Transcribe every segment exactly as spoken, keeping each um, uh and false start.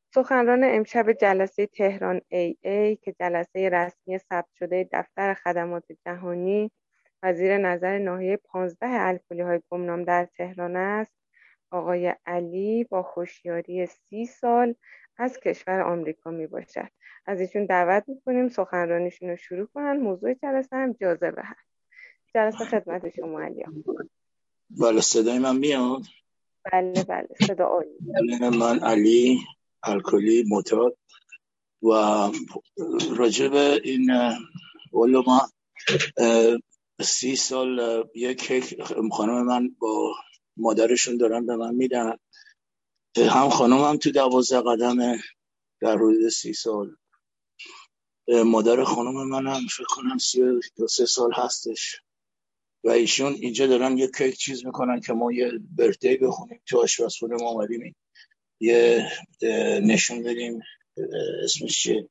سخنران امشب جلسه تهران ای ای که جلسه رسمی ثبت شده دفتر خدمات جهانی و زیر نظر ناحیه پانزده الکلی‌های گمنام در تهران است، آقای علی با هوشیاری سی سال از کشور آمریکا می باشد. از ایشون دعوت میکنیم سخنرانیشون رو شروع کنن. موضوع جلسه هم جاذبه هست. جلسه خدمت شما علی. بله صدای من میاد؟ بله بله صدا عالی. من علی الکلی معتاد و راجب این ولو ما سی سال یک کیک خانم من با مادرشون دارن به من میدن، هم خانم هم تو دوازده قدمه در حدود سی سال، مادر خانم من هم فکر کنم سی و سه سال هستش و ایشون اینجا دارن یه کیک چیز میکنن که ما یه برثدی بخونیم تو آشپزخونه ما اومدیم یه نشون بدیم اسمش چیه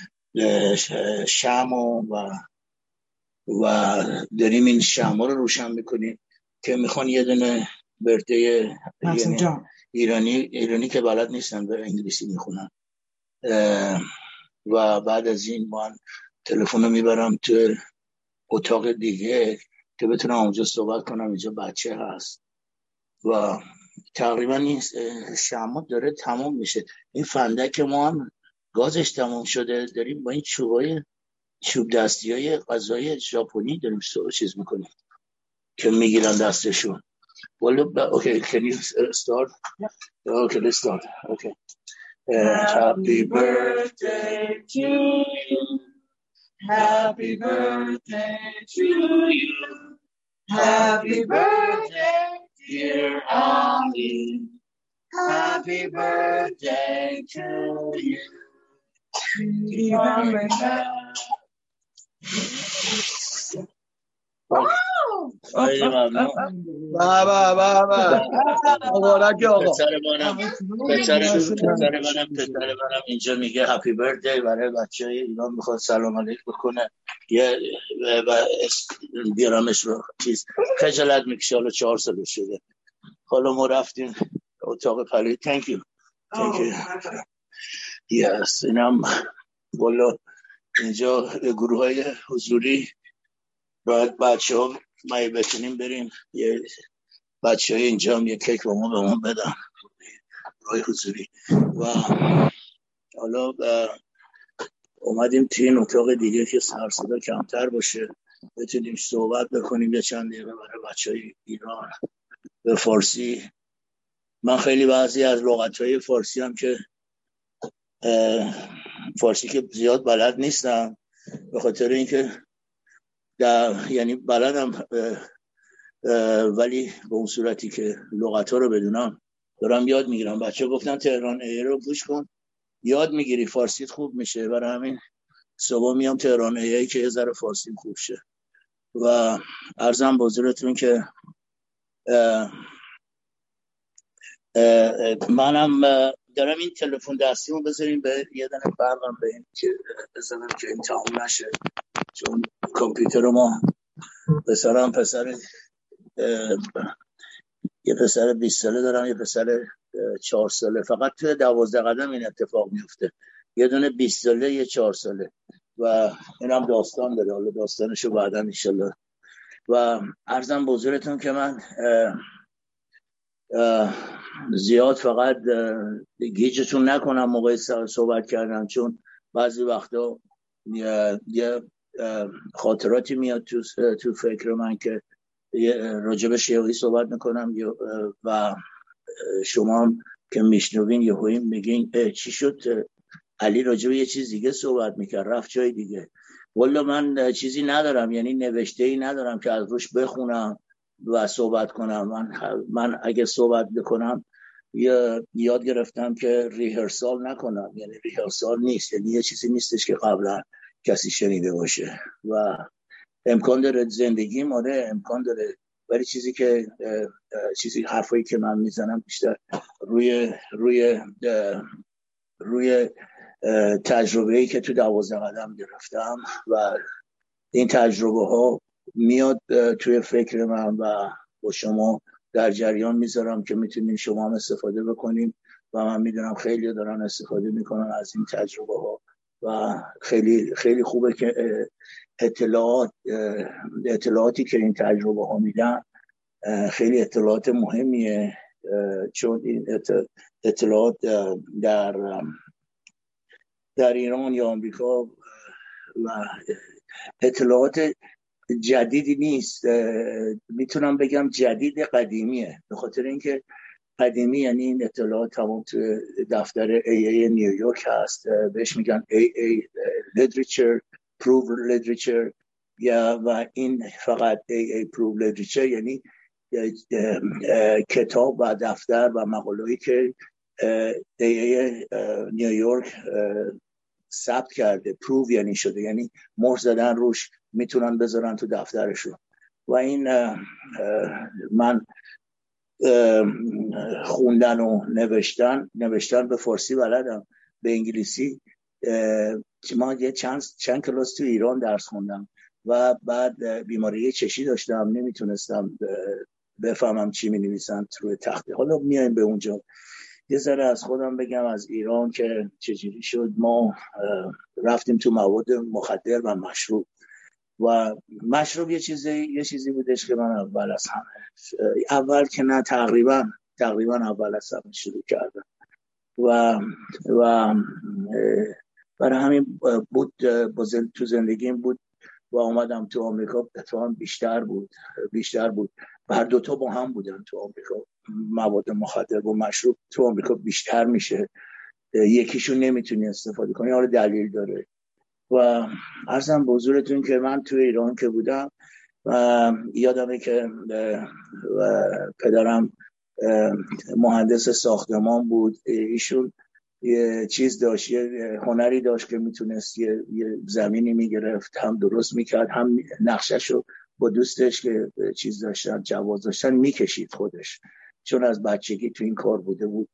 شمع و و داریم این شمع رو روشن میکنیم که میخوان یه دونه برثدی یعنی ایرانی ایرانی که بلد نیستن به انگلیسی میخونن و بعد از این من تلفن رو میبرم تو اتاق دیگه که بتونم اونجا صحبت کنم. اینجا بچه هست و تقریبا این شمع داره تمام میشه. این فندک ما هم گازش تمام شده، داریم با این چوبای چوب دستی های غذای ژاپنی داریم سو چیز میکنیم که میگیرن دستشون. والا اوکی can you start? Okay, let's start. Okay. Uh, happy birthday to you. Happy birthday to you. Happy birthday dear Ali. Happy birthday to you. خیلی ممنون. بابا بابا مبارک آقا. پسر منم پسر منم پسر منم اینجا میگه هپی بردی برای بچهای ایران، میخواد سلام علیک بکنه یه بیارمش رو چیز خجالت میکشه. حالا چهار سال شده. حالا ما رفتیم اتاق پلی. thank you thank you yes. اینم والا اینجا گروه های حضوری باید بچه ها ما بتونیم بریم یه بچه های اینجا هم یه کیک با ما به ما بدن گروه حضوری. و حالا اومدیم تین اتاق دیگه که سر صدا کمتر باشه بتونیم صحبت بکنیم یه چند دقیقه برای بچه های ایران به فارسی. من خیلی بعضی از لغت‌های فارسی هم که فارسی که زیاد بلد نیستم به خاطر اینکه در یعنی بلدم ولی به اون صورتی که لغت‌ها رو بدونم دارم یاد میگیرم. بچه گفتن تهران ای رو گوش کن یاد میگیری فارسیت خوب میشه. برای همین صبح میام تهران ای که یه ذره فارسیم خوب شه. و عرضم به حضورتون که اه اه منم دارم این تلفن دستیمو بذاریم به یه دونه برقم به این که بزنم که این تموم نشه، چون کامپیوتر ما پسرم پسر یه پسر بیست ساله دارم، یه پسر چهار ساله. فقط توی دوازده قدم این اتفاق میفته، یه دونه بیست ساله یه چهار ساله و اینم داستان داره. حالا داستانشو بعدا انشالله. و عرضم به حضورتون که من اه اه زیاد فقط گیجتون نکنم موقع صحبت کردم، چون بعضی وقتا یه خاطراتی میاد تو تو فکر من که راجبش یهویی صحبت میکنم و شما هم که میشنوین یهویی میگین چی شد علی راجب یه چیز دیگه صحبت میکرد رفت جای دیگه. والا من چیزی ندارم، یعنی نوشته‌ای ندارم که از روش بخونم و صحبت کنم. من من اگه صحبت بکنم یاد گرفتم که ریهرسال نکنم، یعنی ریهرسال نیست، یعنی یه چیزی نیستش که قبلا کسی شنیده باشه و امکان داره زندگی ماره امکان داره، ولی چیزی که چیزی حرفایی که من میزنم بیشتر روی روی روی تجربه‌ای که تو دوازده قدم گرفتم و این تجربه ها میاد توی فکر من و با شما در جریان میذارم که میتونین شما هم استفاده بکنیم و من میدونم خیلی دارن استفاده میکنن از این تجربه ها و خیلی خیلی خوبه که اطلاعات اطلاعاتی که این تجربه ها میدن خیلی اطلاعات مهمیه، چون این اطلاعات در در ایران یا آمریکا و اطلاعات جدیدی نیست. میتونم بگم جدید قدیمیه، به خاطر اینکه قدیمی یعنی این اطلاعات تمام تو دفتر ای ای نیویورک هست، بهش میگن ای ای Literature Proof Literature، یا و این فقط ای ای Proof Literature یعنی کتاب و دفتر و مقاله‌ای که ای ای نیویورک ثبت کرده. پروف یعنی شده، یعنی مهر زدن روش، میتونن بذارن تو دفترشون. و این من خوندن و نوشتن نوشتن به فارسی بلدم، به انگلیسی ما یه چند چند کلاس تو ایران درس خوندم و بعد بیماری چشی داشتم، نمیتونستم بفهمم چی می‌نویسن روی تخته. حالا میایم به اونجا. یه ذره از خودم بگم از ایران که چجوری شد. ما رفتیم تو مواد مخدر و مشروب و مشروب یه چیزی یه چیزی بودش که من اول از همه اول که نه تقریبا تقریبا اول از همه شروع کردم و و برای همین بود بازن تو زندگیم بود و اومدم تو آمریکا. اتفاقا بیشتر بود بیشتر بود هر دوتا با هم بودن تو آمریکا. مواد مخدر و مشروب تو آمریکا بیشتر میشه، یکیشون نمیتونی استفاده کنی، حالا دلیل داره. و عرضم به حضورتون که من تو ایران که بودم و یادمه که پدرم مهندس ساختمان بود، ایشون یه چیز داشت، یه هنری داشت که میتونست یه, یه زمینی میگرفت، هم درست میکرد، هم نقشهشو با دوستش که چیز داشتن جواز داشتن میکشید خودش، چون از بچگی تو این کار بوده بود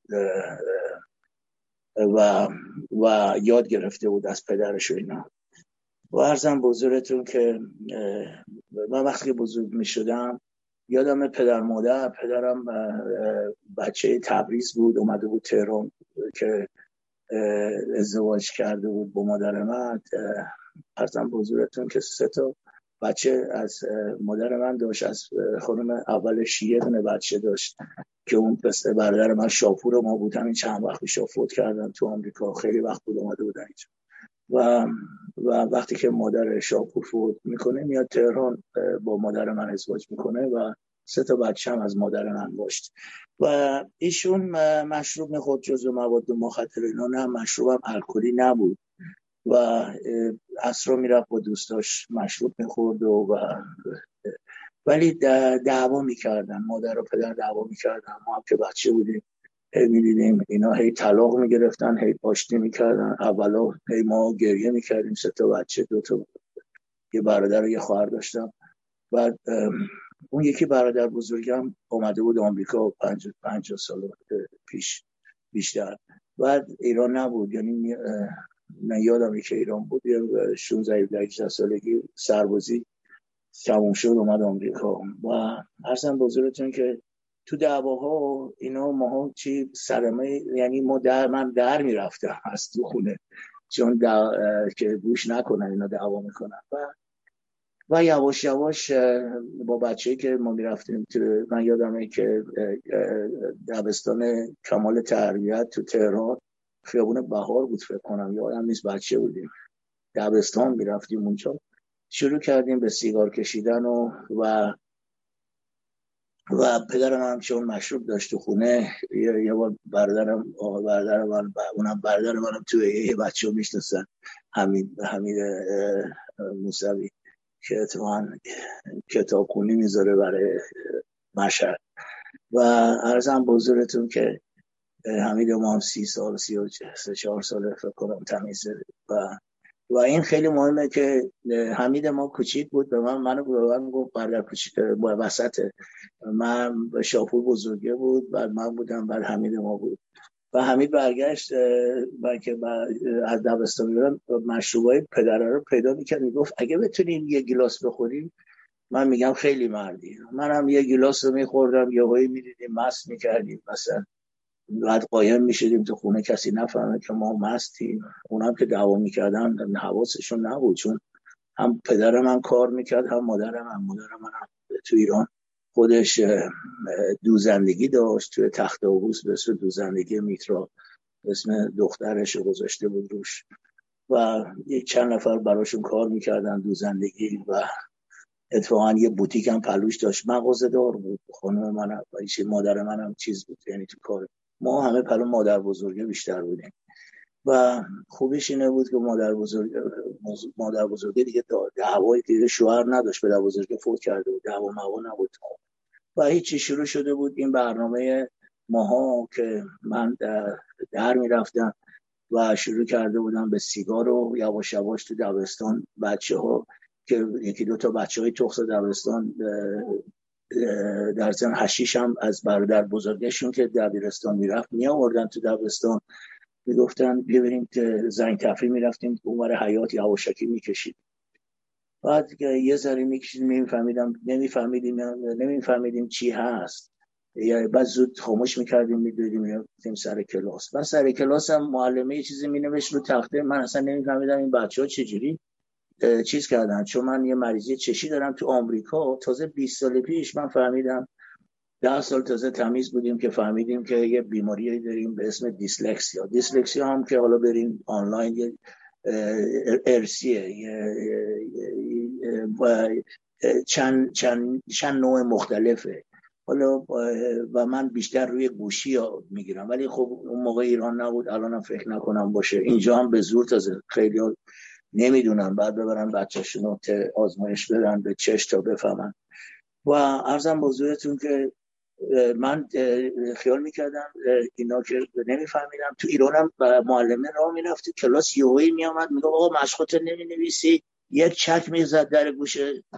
و و یاد گرفته بود از پدرش و اینا. و عرضم بزرگتون که من وقتی بزرگ می شدم یادم پدر مادر پدرم بچه تبریز بود، اومده بود تهران که ازدواج کرده بود با مادر من. عرضم بزرگتون که سه تا بچه از مادر من داشت، از خانم اول شیعه دونه بچه داشت که اون پسر برادر من شاپور ما بود، همین چند وقت پیش فوت کردن تو آمریکا، خیلی وقت بود اومده بودن اینجا. و و وقتی که مادر شاپور فوت میکنه میاد تهران با مادر من ازدواج میکنه و سه تا بچه هم از مادر من داشت. و ایشون مشروب میخورد، جزو مواد مخدر اینا نه، مشروب هم الکلی نبود و عصرا میرفت با دوستاش مشروب میخورد و, و ولی دعوا میکردن، مادر و پدر دعوا میکردن. ما هم که بچه بودیم میدیدیم اینا هی طلاق میگرفتن، هی پاشتی میکردن. اولا هی ما گریه میکردیم، سه تا بچه، دو تا یه برادر و یه خواهر داشتم. بعد اون یکی برادر بزرگم اومده بود آمریکا پنج پنج سال پیش بیشتر، بعد ایران نبود، یعنی نه یادمه که ایران بود، شانزده هجده سالگی سربازی تموم شد اومد آمریکا. و عرضم بزرگتون که تو دعواها اینا ماها چی سرمه، یعنی ما در من در میرفتم از تو خونه چون که گوش نکنن اینا دعوا میکنن. و و یواش یواش با بچه‌ای که ما میرفتیم تو، من یادمه که دبستان کمال تربیت تو تهران خیابون بهار بود فکر کنم، یادم نیست، بچه بودیم دبستان میرفتیم اونجا، شروع کردیم به سیگار کشیدن و و و پدرم هم چون مشروب داشت تو خونه، یه, یه بار برادرم آقا برادر من اونم برادر منم تو یه بچه‌و میشناسن، حمید حمید موسوی که اتفاقاً کتابخونی میذاره برای مشهد. و عرضم بزرگتون که حمید ما هم سی سال سی و چهار ساله فکر کنم تمیزه. و و این خیلی مهمه که حمید ما کوچیک بود، به من منو به من گفت برادر کوچیک با وسط من شاپور بزرگه بود، بعد من بودم، بعد حمید ما بود. و حمید برگشت من که از دبستان میرم مشروبای پدره رو پیدا میکرد، میگفت اگه بتونیم یه گیلاس بخوریم من میگم خیلی مردی. منم یه گیلاس رو میخوردم، یه هایی میدیدیم مست میکردیم، مثلا بعد قایم میشدیم تو خونه کسی نفهمه که ما مستیم. اونم که دعوا میکردن حواسشون نبود، چون هم پدر من کار میکرد هم مادرم. هم مادرم من هم تو ایران خودش دوزندگی داشت، توی تخت آووس به اسم دوزندگی میترا اسم دخترش گذاشته بود روش و یک چند نفر براشون کار میکردن دوزندگی. و اتفاقا یه بوتیک هم پلوش داشت، مغازه دار بود. خانم منم و مادر منم چیز بود، یعنی تو کار ما همه پلو مادر بزرگه بیشتر بودیم. و خوبیش اینه بود که مادر بزرگ مادر بزرگه دیگه دعوای دیگه شوهر نداشت، پدر بزرگه فوت کرده بود، دعوا موا نبود و هیچی. شروع شده بود این برنامه ماها که من در, در میرفتم و شروع کرده بودم به سیگار و یواش یواش تو دبستان بچه ها که یکی دو تا بچه های تخص دبستان در ضمن حشیش هم از برادر بزرگشون که دبیرستان میرفت می آوردن تو دبستان، میگفتن ببینیم که زنگ تفریح میرفتیم اونور حیات یواشکی میکشید. بعد یه ذره میکشیدیم نمیفهمیدم نمیفهمیدیم نمیفهمیدیم چی هست، یا بعد زود خاموش میکردیم میدویدیم میرفتیم سر کلاس. و سر کلاس هم معلمه یه چیزی مینوشت رو تخته، من اصلا نمیفهمیدم این بچه‌ها چجوری چیز کردن، چون من یه مریضی چشی دارم تو آمریکا. تازه بیست سال پیش من فهمیدم، ده سال تازه تمیز بودیم که فهمیدیم که یه بیماری داریم به اسم دیسلکسیا. دیسلکسیا هم که حالا بریم آنلاین یه ارسیه، چند چند چند نوع مختلفه. حالا و من بیشتر روی گوشی میگیرم، ولی خب اون موقع ایران نبود، الانم فکر نکنم باشه. اینجا هم به زور تازه خیلی نمیدونن، بعد ببرن بچه‌شون آزمایش بدن به چش تا بفهمن. و عرضم بزرگتون که من خیال میکردم اینا که نمیفهمیدم. تو ایرانم معلمه راه میرفت تو کلاس، یهویی میامد میگه آقا مشقات نمینویسی، یک چک میزد در گوش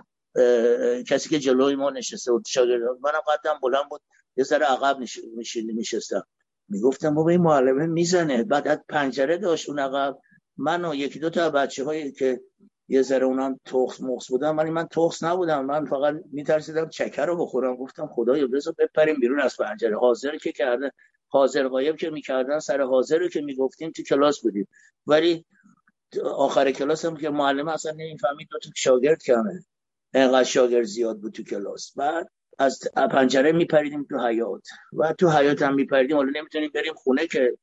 کسی که جلوی ما نشسته بود شاگردان. منم قدم بلند بود، یه ذره عقب نشستم، میگفتم بابا این معلمه میزنه. بعد از پنجره داشت اون عقب، من و یکی دو تا بچه‌هایی که یه ذره اونم تخس مخص بودم، ولی من تخس نبودم، من فقط میترسیدم چکر رو بخورم. گفتم خدایا بذار بپریم بیرون از پنجره. حاضر که کردن، حاضر غایب که میکردن، سر حاضر رو که میگفتیم تو کلاس بودیم. ولی آخر کلاس هم که معلم اصلا نمیفهمید دو تا شاگرد کمه، اینقدر شاگرد زیاد بود تو کلاس. بعد از پنجره میپریدیم تو حیاط و تو حیاط هم میپریدیم. حالا نمیتونیم بریم خونه که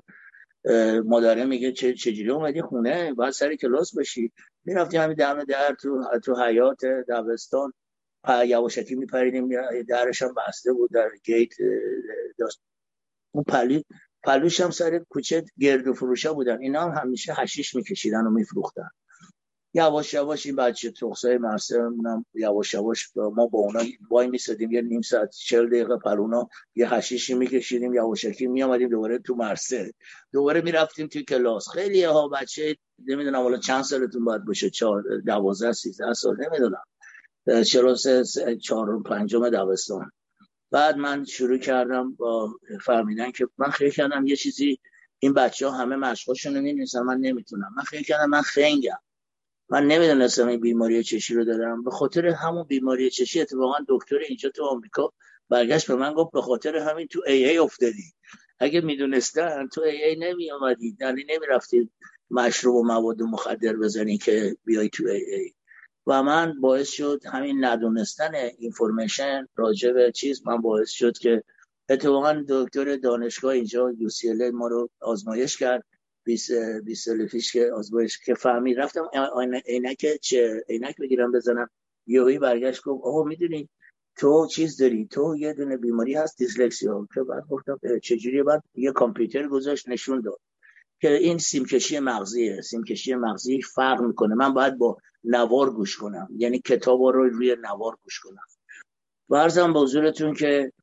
مادره میگه چه چجوری اومدی خونه، بعد سر کلاس باشی. میرفتیم همین دم در تو تو حیاط دبستان یواشکی میپریدیم، درش هم بسته بود، در گیت داشت. اون پلی پلوش هم سر کوچه گرد و فروشا بودن، اینا هم همیشه حشیش میکشیدن و میفروختن. یواش یواش این بچه تخصای مرسمونم یواش یواش ما با اونا وای میسادیم یه نیم ساعت چهل دقیقه پلونا یه حشیشی میکشیدیم، یواشکی میامدیم دوباره تو مرسه، دوباره میرفتیم تو کلاس. خیلی ها بچه نمیدونم حالا چند سالتون باید باشه، چهار دوازده سیزده سال نمیدونم، چرا سه چهار پنجم دبستان. بعد من شروع کردم با فهمیدن که من خیلی کردم یه چیزی، این بچه ها همه مشقاشون رو می‌نویسن، من نمیتونم. من خیلی کردم من خنگم، من نمیدونستم این بیماری چشی رو دارم. به خاطر همون بیماری چشی اتفاقا دکتر اینجا تو آمریکا برگشت به من گفت به خاطر همین تو ای ای افتادی، اگه میدونستن تو ای ای نمی اومدی، یعنی نمیرفتی مشروب و مواد مخدر بزنی که بیای تو ای ای. و من باعث شد همین ندونستن اینفورمیشن راجع به چیز، من باعث شد که اتفاقا دکتر دانشگاه اینجا یو سی ال ما رو آزمایش کرد بیست بیست سال پیش که آزمایش که فهمید، رفتم عینک چه عینک بگیرم بزنم، یهویی برگشت گفت آقا میدونی تو چیز داری، تو یه دونه بیماری هست دیسلکسیا. که بعد گفتم چجوریه؟ بعد یه کامپیوتر گذاشت نشون داد که این سیمکشی مغزیه. سیمکشی مغزی فرق میکنه، من باید با نوار گوش کنم، یعنی کتاب رو روی نوار گوش کنم. و عرضم به حضورتون که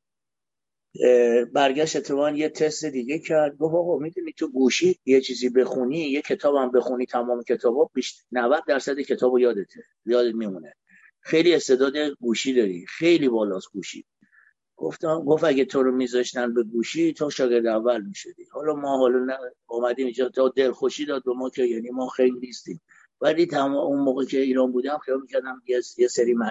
برگشت اتفاقا یه تست دیگه کرد، گفت آقا میدونی تو گوشی یه چیزی بخونی، یه کتابم بخونی، تمام کتابا بیشتر نود درصد کتابو یادته، یادت میمونه. خیلی استعداد گوشی داری، خیلی بالاست گوشی. گفتم گفت اگه تو رو میذاشتن به گوشی تو شاگرد اول میشدی. حالا ما حالا اومدیم اینجا تا دلخوشی داد به ما که یعنی ما خیلی نیستیم، ولی تمام اون موقع که ایران بودم خیال میکردم یه سری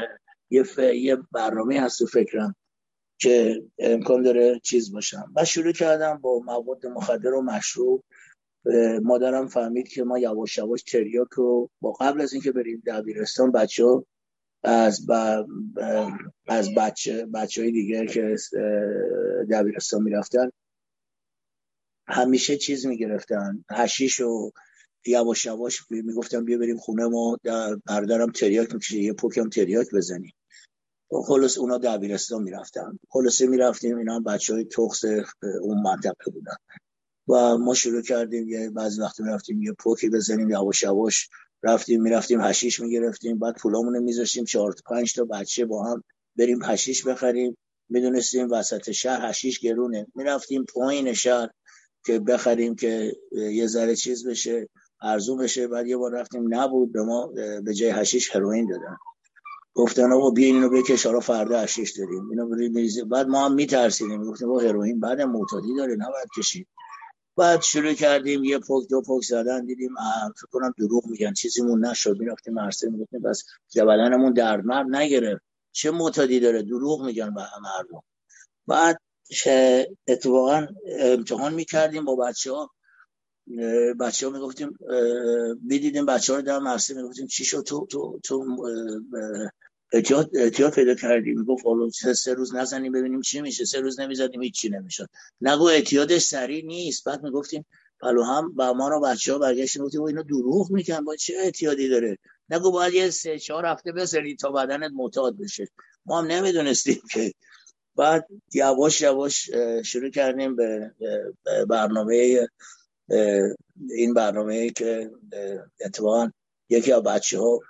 یه, ف... یه برنامه هست تو فکرم که امکان داره چیز باشم. و شروع کردم با مواد مخدر و مشروب. مادرم فهمید که ما یواش یواش تریاک رو با قبل از اینکه بریم دبیرستان بچه‌ها از ب... از بچه بچهای دیگه که دبیرستان میرفتن همیشه چیز میگرفتن، حشیش و یواش یواش میگفتم بیا بریم خونه ما، برادرم تریاک میکشه یه پوکم تریاک بزنیم. خلاص اونا دبیرستان میرفتن، خلاصه میرفتیم، اینا هم بچهای تخس اون منطقه بودن و ما شروع کردیم یه بعضی وقت میرفتیم یه پوکی بزنیم، یواش یواش رفتیم میرفتیم حشیش میگرفتیم، بعد پولامونو میذاشتیم چهار تا پنج تا بچه با هم بریم حشیش بخریم. میدونستیم وسط شهر حشیش گرونه، میرفتیم پایین شهر که بخریم که یه ذره چیز بشه، ارزون بشه. بعد یه بار رفتیم نبود، به ما به جای حشیش هروئین دادن، گفتن آقا بیا اینو بکش حالا فردا حشیش داریم، اینو برید بریزید. بعد ما هم میترسیدیم، گفتیم با هروئین بعد معتادی داره نباید کشید. بعد شروع کردیم یه پک دو پک زدن، دیدیم فکر کنم دروغ میگن چیزیمون نشد، میرفتیم مرسه میگفتیم بس بدنمون درد مرد نگرفت، چه معتادی داره، دروغ میگن به مردم. بعد اتفاقا امتحان میکردیم با بچه ها، بچه ها میگفتیم میدیدیم بچه ها رو در مرسه میگفتیم چی شد تو تو تو احتیاط احتیاط پیدا کردیم، میگفت حالا سه روز نزنیم ببینیم چی میشه، سه روز نمیزدیم هیچ چی نمیشد. نگو احتیاطش سریع نیست. بعد میگفتیم پلو هم با ما رو بچه‌ها برگشتیم گفتیم اینا دروغ میگن، با چه احتیاطی داره، نگو باید یه سه چهار هفته بذاری تا بدنت معتاد بشه. ما هم نمیدونستیم که. بعد یواش یواش شروع کردیم به برنامه، این برنامه‌ای که اتفاقا یکی از بچه‌ها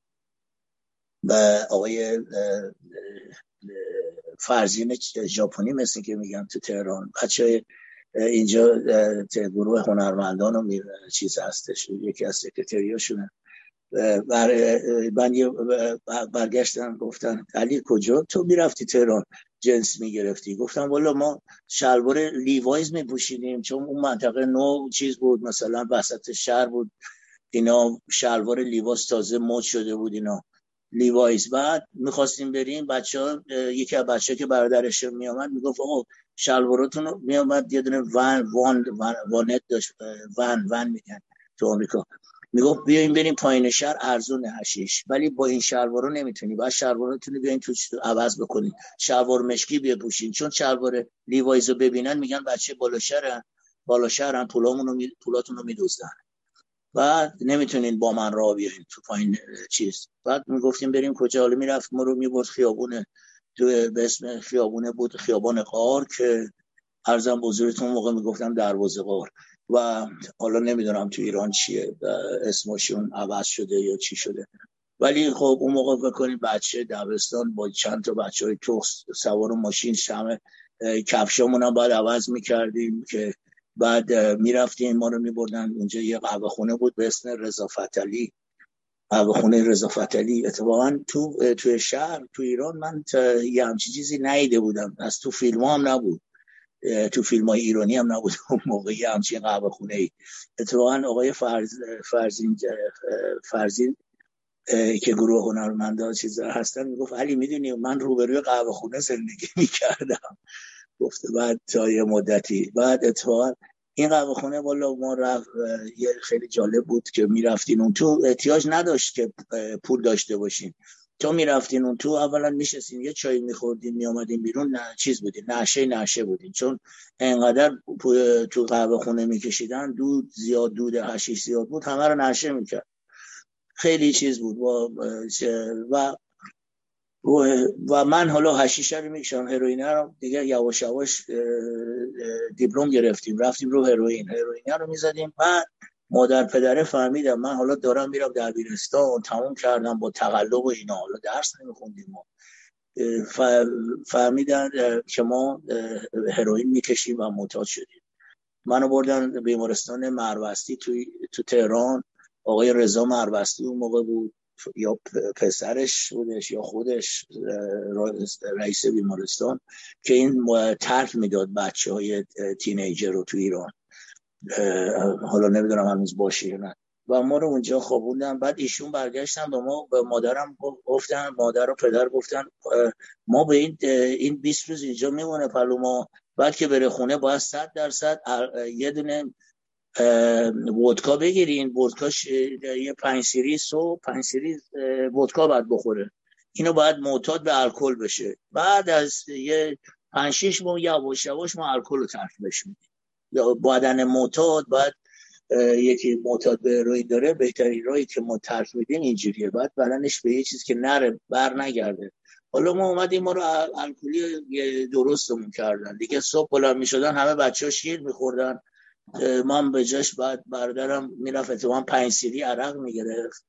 به آقای فرزین ژاپنی مثل که میگن تو تهران، بچه اینجا گروه هنرمندان و چیز هستش، یکی از سکرتریاشونه، من برگشتن گفتن علی کجا تو میرفتی تهران جنس میگرفتی؟ گفتم والا ما شلوار لیوایز میپوشیدیم چون اون منطقه نو چیز بود، مثلا وسط شهر بود، اینا شلوار لیواز تازه مد شده بود اینا لیوایز. بعد میخواستیم بریم، بچه‌ها یکی از بچه‌ها که برادرش میامد میگفت آقا شلواراتون رو، میامد یه دونه ون وان وانت داشت، ون ون میگن تو آمریکا، میگفت بیاین بریم پایین شهر ارزون حشیش، ولی با این شلوارا نمیتونی، بعد شلواراتون رو بیاین تو عوض بکنین، شلوار مشکی بپوشین، چون شلوار لیوایز رو ببینن میگن بچه بالا شهرن بالا شهرن پولامون رو می... پولاتون رو میدزدن، بعد نمیتونین با من راه بیارین تو پایین چیز. بعد میگفتیم بریم کجا، حالا میرفت ما رو میبرد خیابونه، تو به اسم خیابونه بود خیابان غار که عرضم بزرگتون موقع میگفتم دروازه غار، و حالا نمیدونم تو ایران چیه اسمشون عوض شده یا چی شده. ولی خب اون موقع بکنیم بچه دبستان با چند تا بچه های تو سوار ماشین شمه کفشامون هم باید عوض میکردیم که بعد میرفتیم ما رو میبردن اونجا یه قهوه خونه بود به اسم رضا فتحعلی، قهوه خونه رضا فتحعلی. اتفاقا تو توی شهر تو ایران من یه همچین چیزی ندیده بودم، از تو فیلم هم نبود، تو فیلم های ایرانی هم نبود اون موقع یه همچین قهوه خونه ای. اتفاقا آقای فرز فرزین فرزین که گروه هنرمندا چیزا هستن میگفت علی میدونی من روبروی قهوه خونه زندگی میکردم. گفته بعد تا یه مدتی بعد اتفاقا این قهوه خونه والا ما رفت یه خیلی جالب بود که میرفتین اون تو، احتیاج نداشت که پول داشته باشین، تو میرفتین اون تو اولا میشستین یه چای میخوردین میامدین بیرون، نه چیز بودین نشه نشه بودین، چون انقدر تو قهوه خونه میکشیدن دود زیاد، دود حشیش زیاد بود، همه رو نشه میکرد، خیلی چیز بود و و و من حالا حشیشه رو میکشم، هروئین رو دیگه یواش یواش دیپلم گرفتیم رفتیم رو هروئین، هروئین رو میزدیم. بعد مادر پدره فهمیدم من حالا دارم میرم دبیرستان، تموم کردم با تقلب و اینا، حالا درس نمیخوندیم ما، فهمیدن که ما هروئین میکشیم و معتاد شدیم. منو بردن بیمارستان مروستی تو تو تهران، آقای رضا مروستی اون موقع بود، یا پسرش بودش یا خودش رئیس بیمارستان، که این طرح میداد بچه های تینیجر رو تو ایران، حالا نمیدونم هنوز باشه یا نه. و ما رو اونجا خوابوندن. بعد ایشون برگشتن به ما، به مادرم گفتن، مادر و پدر گفتن ما به این این بیست روز اینجا میمونه پلوما، بعد که بره خونه باید صد درصد یه دونه ودکا بگیرین، ودکاش یه پنج سیریز و پنج سیریز ودکا باید بخوره، اینو باید معتاد به الکل بشه. بعد از یه پنج شش ماه یواش یواش ما الکل رو ترک میدیم. بدن معتاد باید یکی معتاد به هروئین داره، بهترین راهی که ما ترک میدیم اینجوریه، بعد بدنش به یه چیز که نره بر نگرده. حالا ما اومدیم ما رو الکلی درستمون کردن دیگه. صبح بلند میشدن همه بچه‌ها شیر میخوردن، من به جاش بعد برادرم میرفت اتفاقا پنج سیری عرق میگرفت،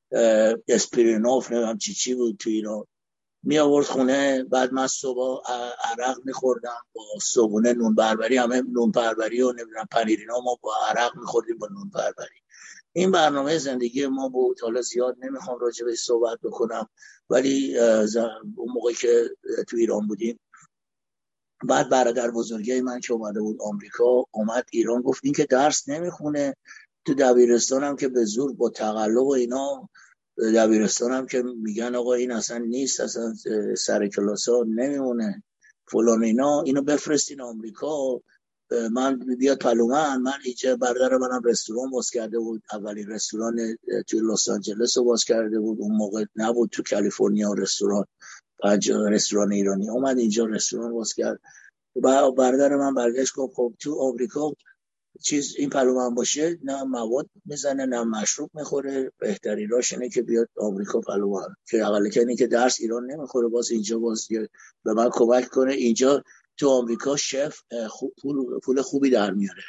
اسپرینوف نمیدونم چی چی بود تو ایران، می آورد خونه. بعد من صبح عرق میخوردم با صبحونه نون بربری، همه نون بربری و نمیدونم پنیرینا ما با عرق میخوردیم با نون بربری. این برنامه زندگی ما بود. حالا زیاد نمیخوام راجع بهش صحبت بکنم، ولی اون موقعی که تو ایران بودیم، بعد برادر بزرگی من که اومده بود آمریکا اومد ایران، گفت این که درس نمیخونه، تو دبیرستانم که به زور با تقلب و اینا، دبیرستانم که میگن آقا این اصلا نیست، اصلا سر کلاس ها نمیمونه فلان اینا، اینو بفرستین آمریکا. من بیاد پلومن. من اینجا برادر منم رستوران باز کرده بود، اولین رستوران تو لس آنجلس رو باز کرده بود، اون موقع نبود تو کالیفرنیا رستوران، رستوران ایرانی. اومد اینجا رستوران باز کرد. و برادر من برگشت گفت خب تو آمریکا چیز این پلومن باشه، نه مواد میزنه نه مشروب میخوره، بهترین راهش اینه که بیاد آمریکا پلومن، که اقل کنی که درس ایران نمیخوره، باز اینجا باز به من کمک کنه. اینجا تو آمریکا شف خوب پول, پول خوبی در میاره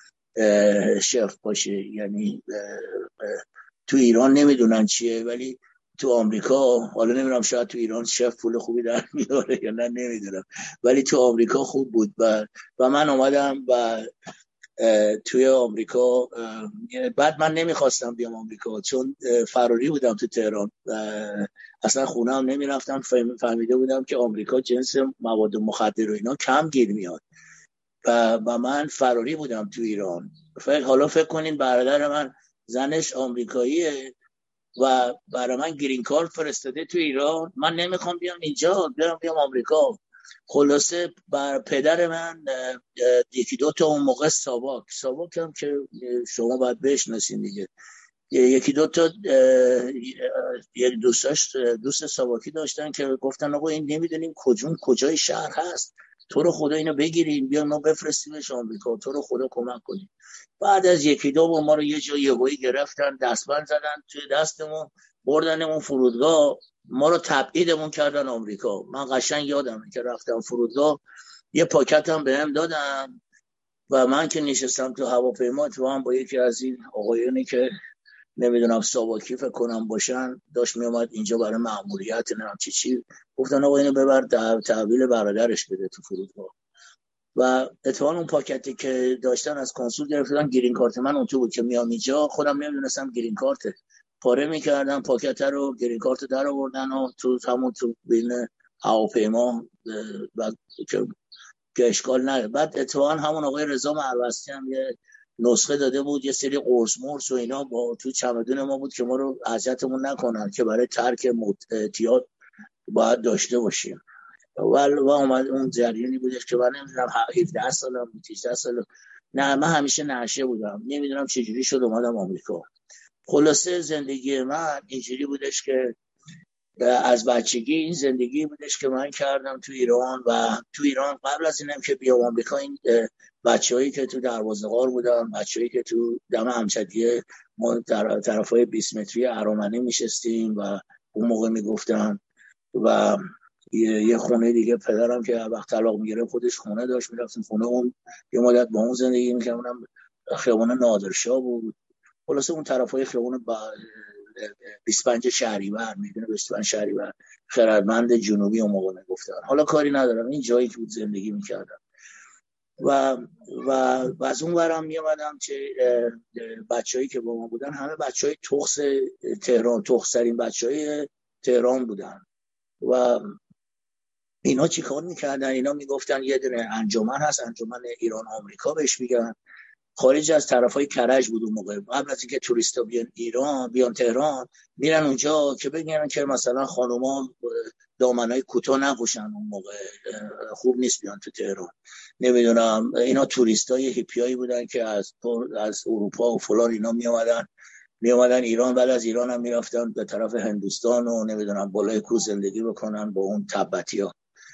شف باشه، یعنی تو ایران نمیدونن چیه ولی تو آمریکا، حالا نمیدونم شاید تو ایران شف پول خوبی در میاره یا نه نمیدونم، ولی تو آمریکا خوب بود. و و من اومدم و توی آمریکا، بعد من نمیخواستم بیام آمریکا چون فراری بودم تو تهران و اصلا خونه هم نمیرفتم. فهمیده بودم که آمریکا جنس مواد مخدر و اینا کم گیر میاد و, و من فراری بودم تو ایران. حالا فکر کنین برادر من زنش آمریکاییه و برای من گرین کارت فرستاده تو ایران، من نمیخوام بیام اینجا، بیام بیام آمریکا. خلاصه بر پدر من یکی دو تا اون موقع ساواک ساواک هم که شما باید بشناسین دیگه، یکی دو تا یه دوستاش دوست ساواکی داشتن که گفتن آقا این نمیدونیم کجون کجای شهر هست، تو رو خدا اینو بگیرین بیا ما بفرستیمش آمریکا، تو رو خدا کمک کنین. بعد از یکی دو با ما رو یه جای یهویی گرفتن، دستبند زدن توی دستمون، بردنمون فرودگاه، ما رو تبعیدمون کردن آمریکا. من قشنگ یادمه که رفتم فرودگاه، یه پاکت هم بهم دادن و من که نشستم تو هواپیما تو هم با یکی از این آقایونی که نمیدونم ساواکی فکر کنم باشن، داشت میومد اینجا برای مأموریت نمیدونم چی چی، گفتن آقا اینو ببر تحویل برادرش بده تو فرودگاه. و اتفاقا اون پاکتی که داشتن از کنسول گرفتن، گرین کارت من اون تو بود که میام اینجا، خودم نمیدونستم گرین کارت، پاره میکردم پاکت رو، گرین کارت در آوردن و تو همون تو بین هواپیما بعد که که اشکال نداره. بعد اتفاقا همون آقای رضا مروستی هم یه نسخه داده بود، یه سری قرص مرس و اینا با تو چمدون ما بود که ما رو اذیتمون نکنن که برای ترک اعتیاد باید داشته باشیم. و اومد اون جریانی بودش که من نمیدونم هفده سالم بود هجده سالم، نه من همیشه نشه بودم، نمیدونم چجوری شد اومدم آمریکا. خلاصه زندگی من اینجوری بودش که از بچگی این زندگی بودش که من کردم تو ایران. و تو ایران قبل از اینم که بیام آمریکا، این بچه‌هایی که تو دروازه‌قار بودن، بچه‌هایی که تو دم همچدیه ما طرفای بیست متری ارامنه میشستیم و اون موقع میگفتن و یه خونه دیگه پدرم که وقت طلاق میگرفت خودش خونه داشت، میرفتیم خونه اون، یه مدت با اون زندگی میکردم. خیابان نادرشاه بود، خلاصه اون طرفای خیابان با بیست و پنج شهریور، میدونه بیست و پنج شهریور، خردمند جنوبی اون موقع میگفتن. حالا کاری ندارم، این جایی که بود زندگی میکردم. و و از اون ورم میامدم که بچه‌ای که با ما بودن همه بچهای تخس تهران، تخس‌ترین بچهای تهران بودن. و اینا چی کار میکردن؟ اینا میگفتن یه دونه انجمن هست، انجمن ایران آمریکا بهش میگن، خارج از طرفای کرج بود اون موقع، قبل از اینکه توریستا بیان ایران بیان تهران، میرن اونجا که بگن که مثلا خانوما دامنای کوتاه نپوشن، اون موقع خوب نیست بیان تو تهران. نمیدونم اینا توریستای هیپیایی بودن که از از اروپا و فلان اینا می اومدن می اومدن ایران، بعد از ایران هم میرفتن به طرف هندوستان و نمیدونم بالای کوه زندگی بکنن با اون تبتیا.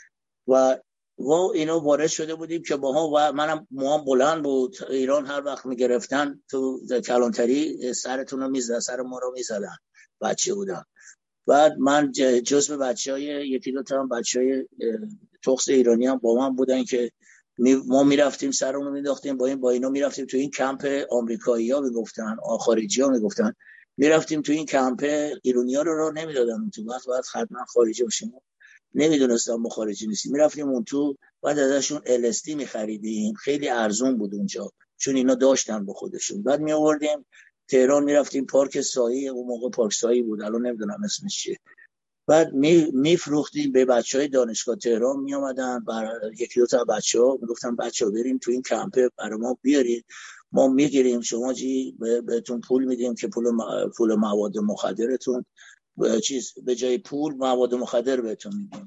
و و اینا وارد شده بودیم که باها و منم موام بلند بود، ایران هر وقت میگرفتن تو کلانتری سرتون رو میزدن، سر ما رو میزدن، بچه بودم. بعد من جزو بچهای یکی دو تا هم بچهای تخص ایرانی هم با من بودن که ما میرفتیم سرمون رو مینداختیم با این با اینا میرفتیم تو این کمپ آمریکایی‌ها میگفتن، خارجی‌ها میگفتن، میرفتیم تو این کمپ ایرانی‌ها رو راه نمیدادن تو وقت بعد حتما خارجی باشیم، نمیدونستم ما خارجی نیستیم. میرفتیم اون تو، بعد ازشون ال اس دی میخریدیم، خیلی ارزون بود اونجا چون اینا داشتن با خودشون. بعد می آوردیم تهران، میرفتیم پارک سایی، اون موقع پارک سایی بود الان نمیدونم اسمش چیه، بعد می میفروختیم به بچهای دانشگاه تهران. می اومدن برای یکی دو تا بچه‌ها میگفتن بچه‌ها بریم تو این کمپ برای ما بیارید، ما میگیریم، شما چی بهتون پول میدیم که پول پول مواد مخدرتون چیز به جای پول مواد مخدر بهتون میدیم.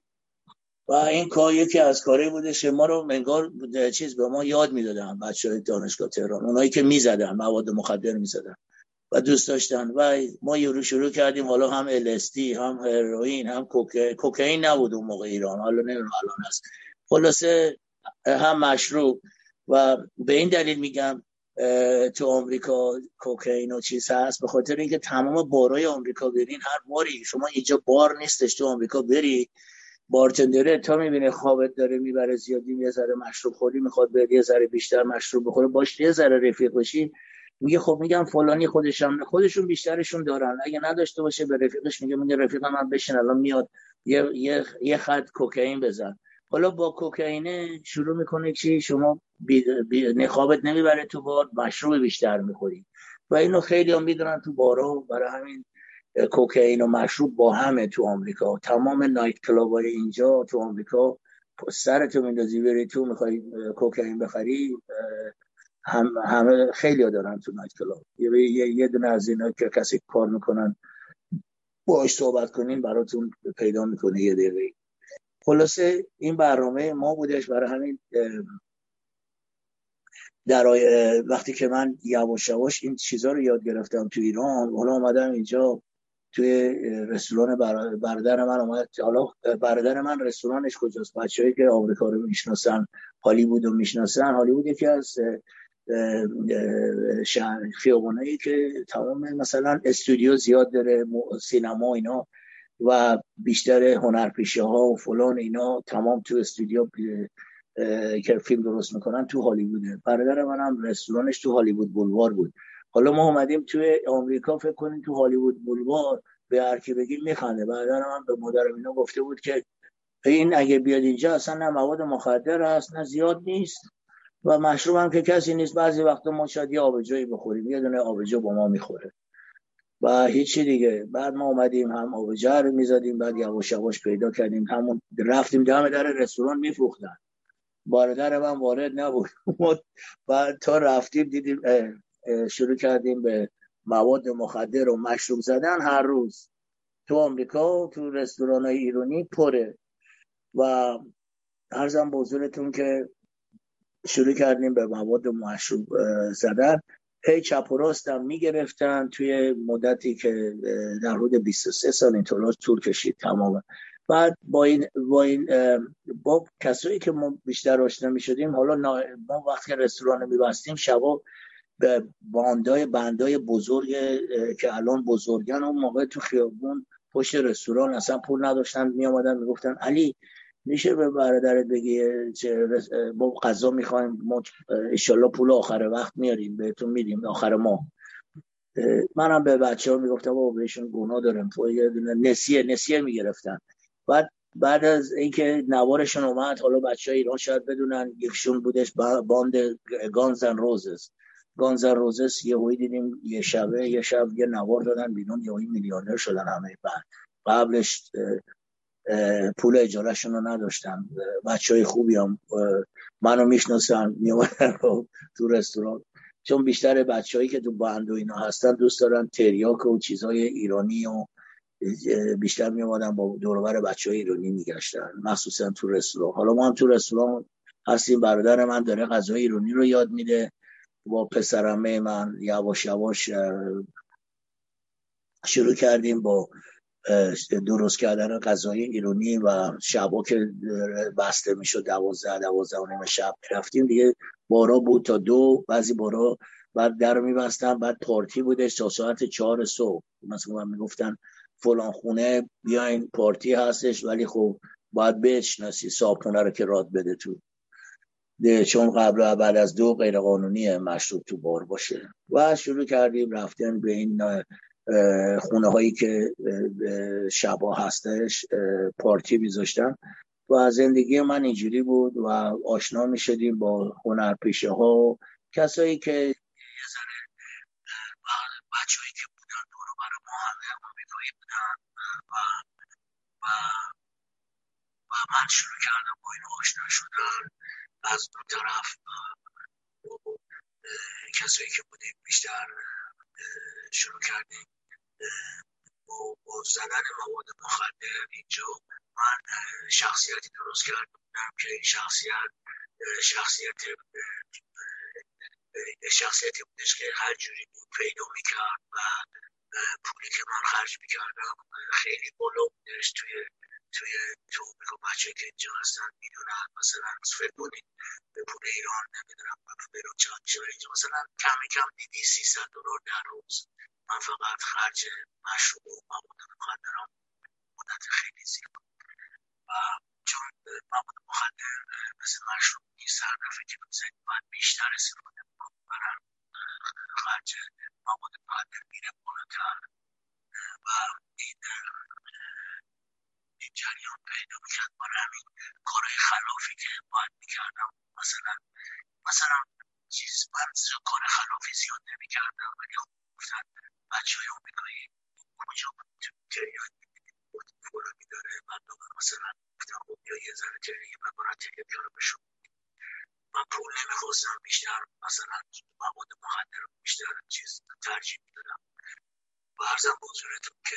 و این کار یکی از کاری بوده که ما رو منگار چیز به ما یاد میدادن بچهای دانشگاه تهران، اونایی که میزدن مواد مخدر میزدن و دوست داشتن. و ما یورو شروع کردیم، حالا هم ال اس دی هم هروئین هم کوکائین، کوکائین نبود اون موقع ایران، حالا نمیدونم الان هست، خلاصه هم مشروب. و به این دلیل میگم تو آمریکا کوکائین و چیز هست، به خاطر اینکه تمام بارای آمریکا برین، هر باری شما اینجا بار نیستش تو آمریکا بری، بارتندره تا میبینه خوابت داره میبره زیادی، یه ذره مشروب خوری میخواد بره یه ذره بیشتر مشروب بخوره، باش یه ذره رفیق بشی، میگه خب میگم فلانی خودشم خودشون بیشترشون دارن، اگه نداشته باشه به رفیقش میگه میگه رفیقم من بشین الان میاد یه یه یه خط کوکائین بزن. حالا با کوکائین شروع میکنه چی، شما بی بی نخوابت نمیبره تو بار، مشروب بیشتر میخوری. و اینو خیلی هم میدونن تو بارا، برای همین کوکائین و مشروب با همه تو آمریکا. تمام نایت کلاب‌های اینجا تو آمریکا سرتو میندازی بری تو میخوای کوکائین بخری، هم همه خیلی ها دارن تو نایت کلاب. یه, یه, یه دونه از اینا که کسی کار میکنن باهاش صحبت کنین براتون پیدا میکنه یه دقیقه. خلاصه این برنامه ما بودش، برای همین در وقتی که من یواش یواش این چیزا رو یاد گرفتم تو ایران، حالا اومدم اینجا توی رستوران برادر من اومد. حالا برادر من رستورانش کجاست؟ بچه‌ای که آمریکا رو میشناسن، هالیوود رو میشناسن، هالیوود یکی از شهر خیابانایی که تمام مثلا استودیو زیاد داره، سینما اینا و بیشتر هنرپیشه ها و فلان اینا تمام تو استودیو که فیلم درست میکنن تو هالیووده. برادر منم رستورانش تو هالیوود بولوار بود. حالا ما اومدیم توی آمریکا، فکر کنیم تو هالیوود بولوار به هر کی بگیم میخنده. برادر من به مادرم اینا گفته بود که این اگه بیاد اینجا اصلا نه مواد مخدر هست نه زیاد نیست و مشروب هم که کسی نیست، بعضی وقتا ما شاید یه آبجویی بخوریم، یه دونه آبجو با ما میخوره و هیچی دیگه. بعد ما اومدیم هم آبجو رو میزدیم، بعد یواش یواش پیدا کردیم، همون رفتیم دم در رستوران میفروختن. برادر من وارد نبود، بعد تا رفتیم دیدیم شروع کردیم به مواد مخدر و مشروب زدن. هر روز تو آمریکا تو رستوران‌های ایرانی پره و عرضم به حضورتون که شروع کردیم به مواد مشروب زدن. هی چپ و راستم میگرفتن توی مدتی که در حدود بیست و سه سال اینطور طول کشید تماما. بعد با این با این با کسایی که ما بیشتر آشنا میشدیم، حالا ما وقتی رستوران میبستیم شبا به باندای بندای بزرگ که الان بزرگن، اون موقع تو خیابون پشت رستوران اصلا پول نداشتن، میامدن میگفتن علی میشه به برادرت بگی ما غذا میخوایم، ما انشالله پول آخر وقت میاریم بهتون میدیم آخر ماه. منم به بچه‌ها میگفتم بابا بهشون گناه دارم، تو یه دونه نسیه نسیه میگرفتن. بعد بعد از اینکه نوارشون اومد، حالا بچه‌ها ایران شاید بدونن، یکشون بودش باند گانز اند روزز. گانز اند روزز یه هایی دیدیم یه شبه یه شب یه نوار دادن بیرون، یه هایی میلیونر شدن همه. بعد قبلش پول اجارهشون رو نداشتن. بچهای خوبی هم منو میشناسن، میومدن تو رستوران چون بیشتر بچه‌هایی که تو بند و اینا هستن دوست دارن تریاک و چیزای ایرانی و بیشتر میومدن با دور و بر بچه‌های ایرانی میگشتن، مخصوصا تو رستوران. حالا ما هم تو رستوران هستیم، برادر من داره غذای ایرانی رو یاد میده، با پسرمه من یواش یواش شروع کردیم با درست کردن غذای ایرانی و شبا که بسته میشد دوازده دوازده و نیم شب رفتیم دیگه، بارا بود تا دو، بعضی بارا بعد در میبستن، بعد پارتی بودش تا ساعت چهار صبح. مثلا من میگفتن فلان خونه بیاین پارتی هستش، ولی خب باید بشناسی صاحبخونه رو که راد بده تو، چون قبل و بعد از دو غیر قانونی مشروب تو بار باشه. و شروع کردیم رفتن به این خونه هایی که شبا هستش پارتی میذاشتن و زندگی من اینجوری بود و آشنا میشدیم با هنرپیشه ها، کسایی که یه ذره بچه هایی که بودن دور و بر ما همه آمریکایی بودن و, و, و من شروع کردم با این آشنا شدن. از دو طرف کسایی که بودیم بیشتر شروع کردیم با, با زدن مواد مخدر. اینجا من شخصیتی درست کرده بودم که این شخصیت شخصیت شخصیتی بودش که هر جوری بود پیدا میکرد و پولی که من خرج میکردم خیلی بالا بودش. توی توی تو بگو بچه که اینجا هستن میدونن، مثلا فکر کنید به پول ایران نمیدونم به رو چند شده اینجا مثلا کم کم دیدی سیصد دلار در روز. من فقط خرج مشروب و مواد مخدرام مدت خیلی زیاد و چون مواد مخدر مثل مشروب نیست، هر دفعه که بزنید باید بیشتر استفاده کنم، برم خرج مواد مخدر میره بالاتر و این این جریان پیدا میکرد. برای همین کارهای خلافی که باید میکردم، مثلا مثلا چیز من کار خلافی زیاد نمیکردم، ولی خب گفتن بچه های آمریکایی کجا تریاک گلابی داره، من دوباره مثلا گفتم خب یا یه ذره تریاک من برای تریاک رو بشون. من پول نمیخواستم بیشتر، مثلا مواد مخدر رو بیشتر چیز ترجیح میدادم. و عرضم به حضورتون که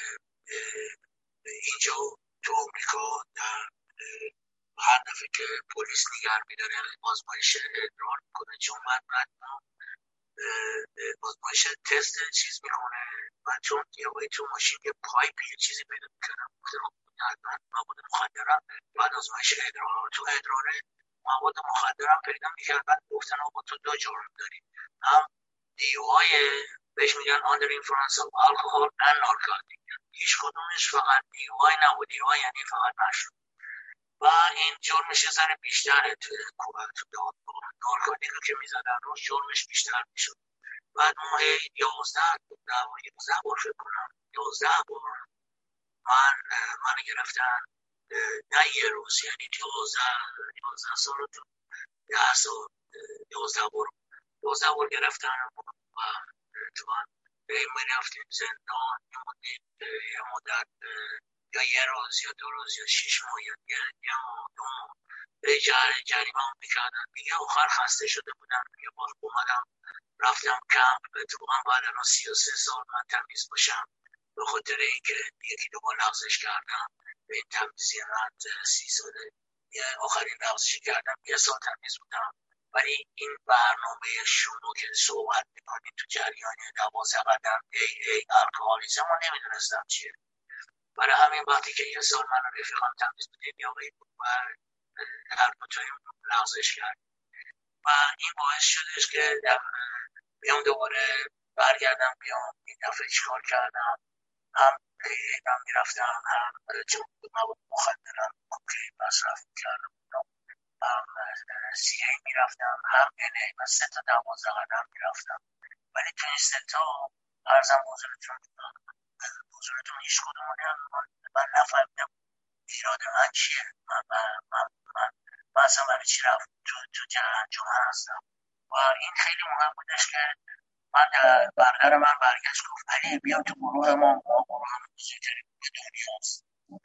اینجا تو آمریکا در هر دفعه که پلیس نگه میداره آزمایش ادرار میکنه، چون من ما آزمایش تست چیز میکنه و چون یه وقتی تو ماشین یه پایپ یه چیزی پیدا میکنم حتما مواد مخدرم، بعد آزمایش ادرار تو ادراره مواد مخدرم پیدا میکرد. بعد گفتن آقا تو دو جرم داری، هم دیوهای بهش میگن under influence of alcohol and narcotic، هیچ کدومش فقط دیوهای نبود، دیوهای یعنی فقط مشروب و این جرمش یه ذره بیشتره توی کوبه تو نارکوتیک رو که میزدن روش جرمش بیشتر میشد. بعد ماه یازده یازده بار فکر کنم یازده بار من من گرفتن، نه یه روز، یعنی یازده یازده سال تو ده سال یازده بار یازده بار گرفتن و تو من می رفتیم زندان یه مدت یا یه روز یا دو روز یا شیش ماه یا یه ماه دو ماه به جریمه هم میکردن. دیگه آخر خسته شده بودم، یه بار اومدم رفتم کمپ. تو هم بعد الان سی و سه سال من تمیز باشم به خاطر اینکه یکی دو بار لغزش کردم. به این تمیزی من سی ساله آخرین لغزش کردم یه سال تمیز بودم. ولی این برنامه شما که صحبت میکنید تو جریان دوازده قدم ای ای الکلیسم رو نمیدونستم چیه. برای همین وقتی که یه سال من رفیقم تمیز بودیم یا غیر بود و هر دو تاییم لغزش کرد و این باعث شدش که بیام دوباره برگردم بیام این دفعه چیکار کردم، هم هم میرفتم هم چون مواد مخدرم کوکین مصرف میکردم، هم سی ای میرفتم هم ان ای و سه تا دوازده قدم میرفتم. ولی تو این سه تا عرضم حضورتون حضورتون هیچ کدوم من نفهمیدم ایراد من چیه. من من من من اصلا برای چی رفت تو تو جهنم هستم و این خیلی مهم بودش که من برادر من برگشت گفت علی بیا تو گروه ما، ما گروه هم بزرگترین گروه دنیاست.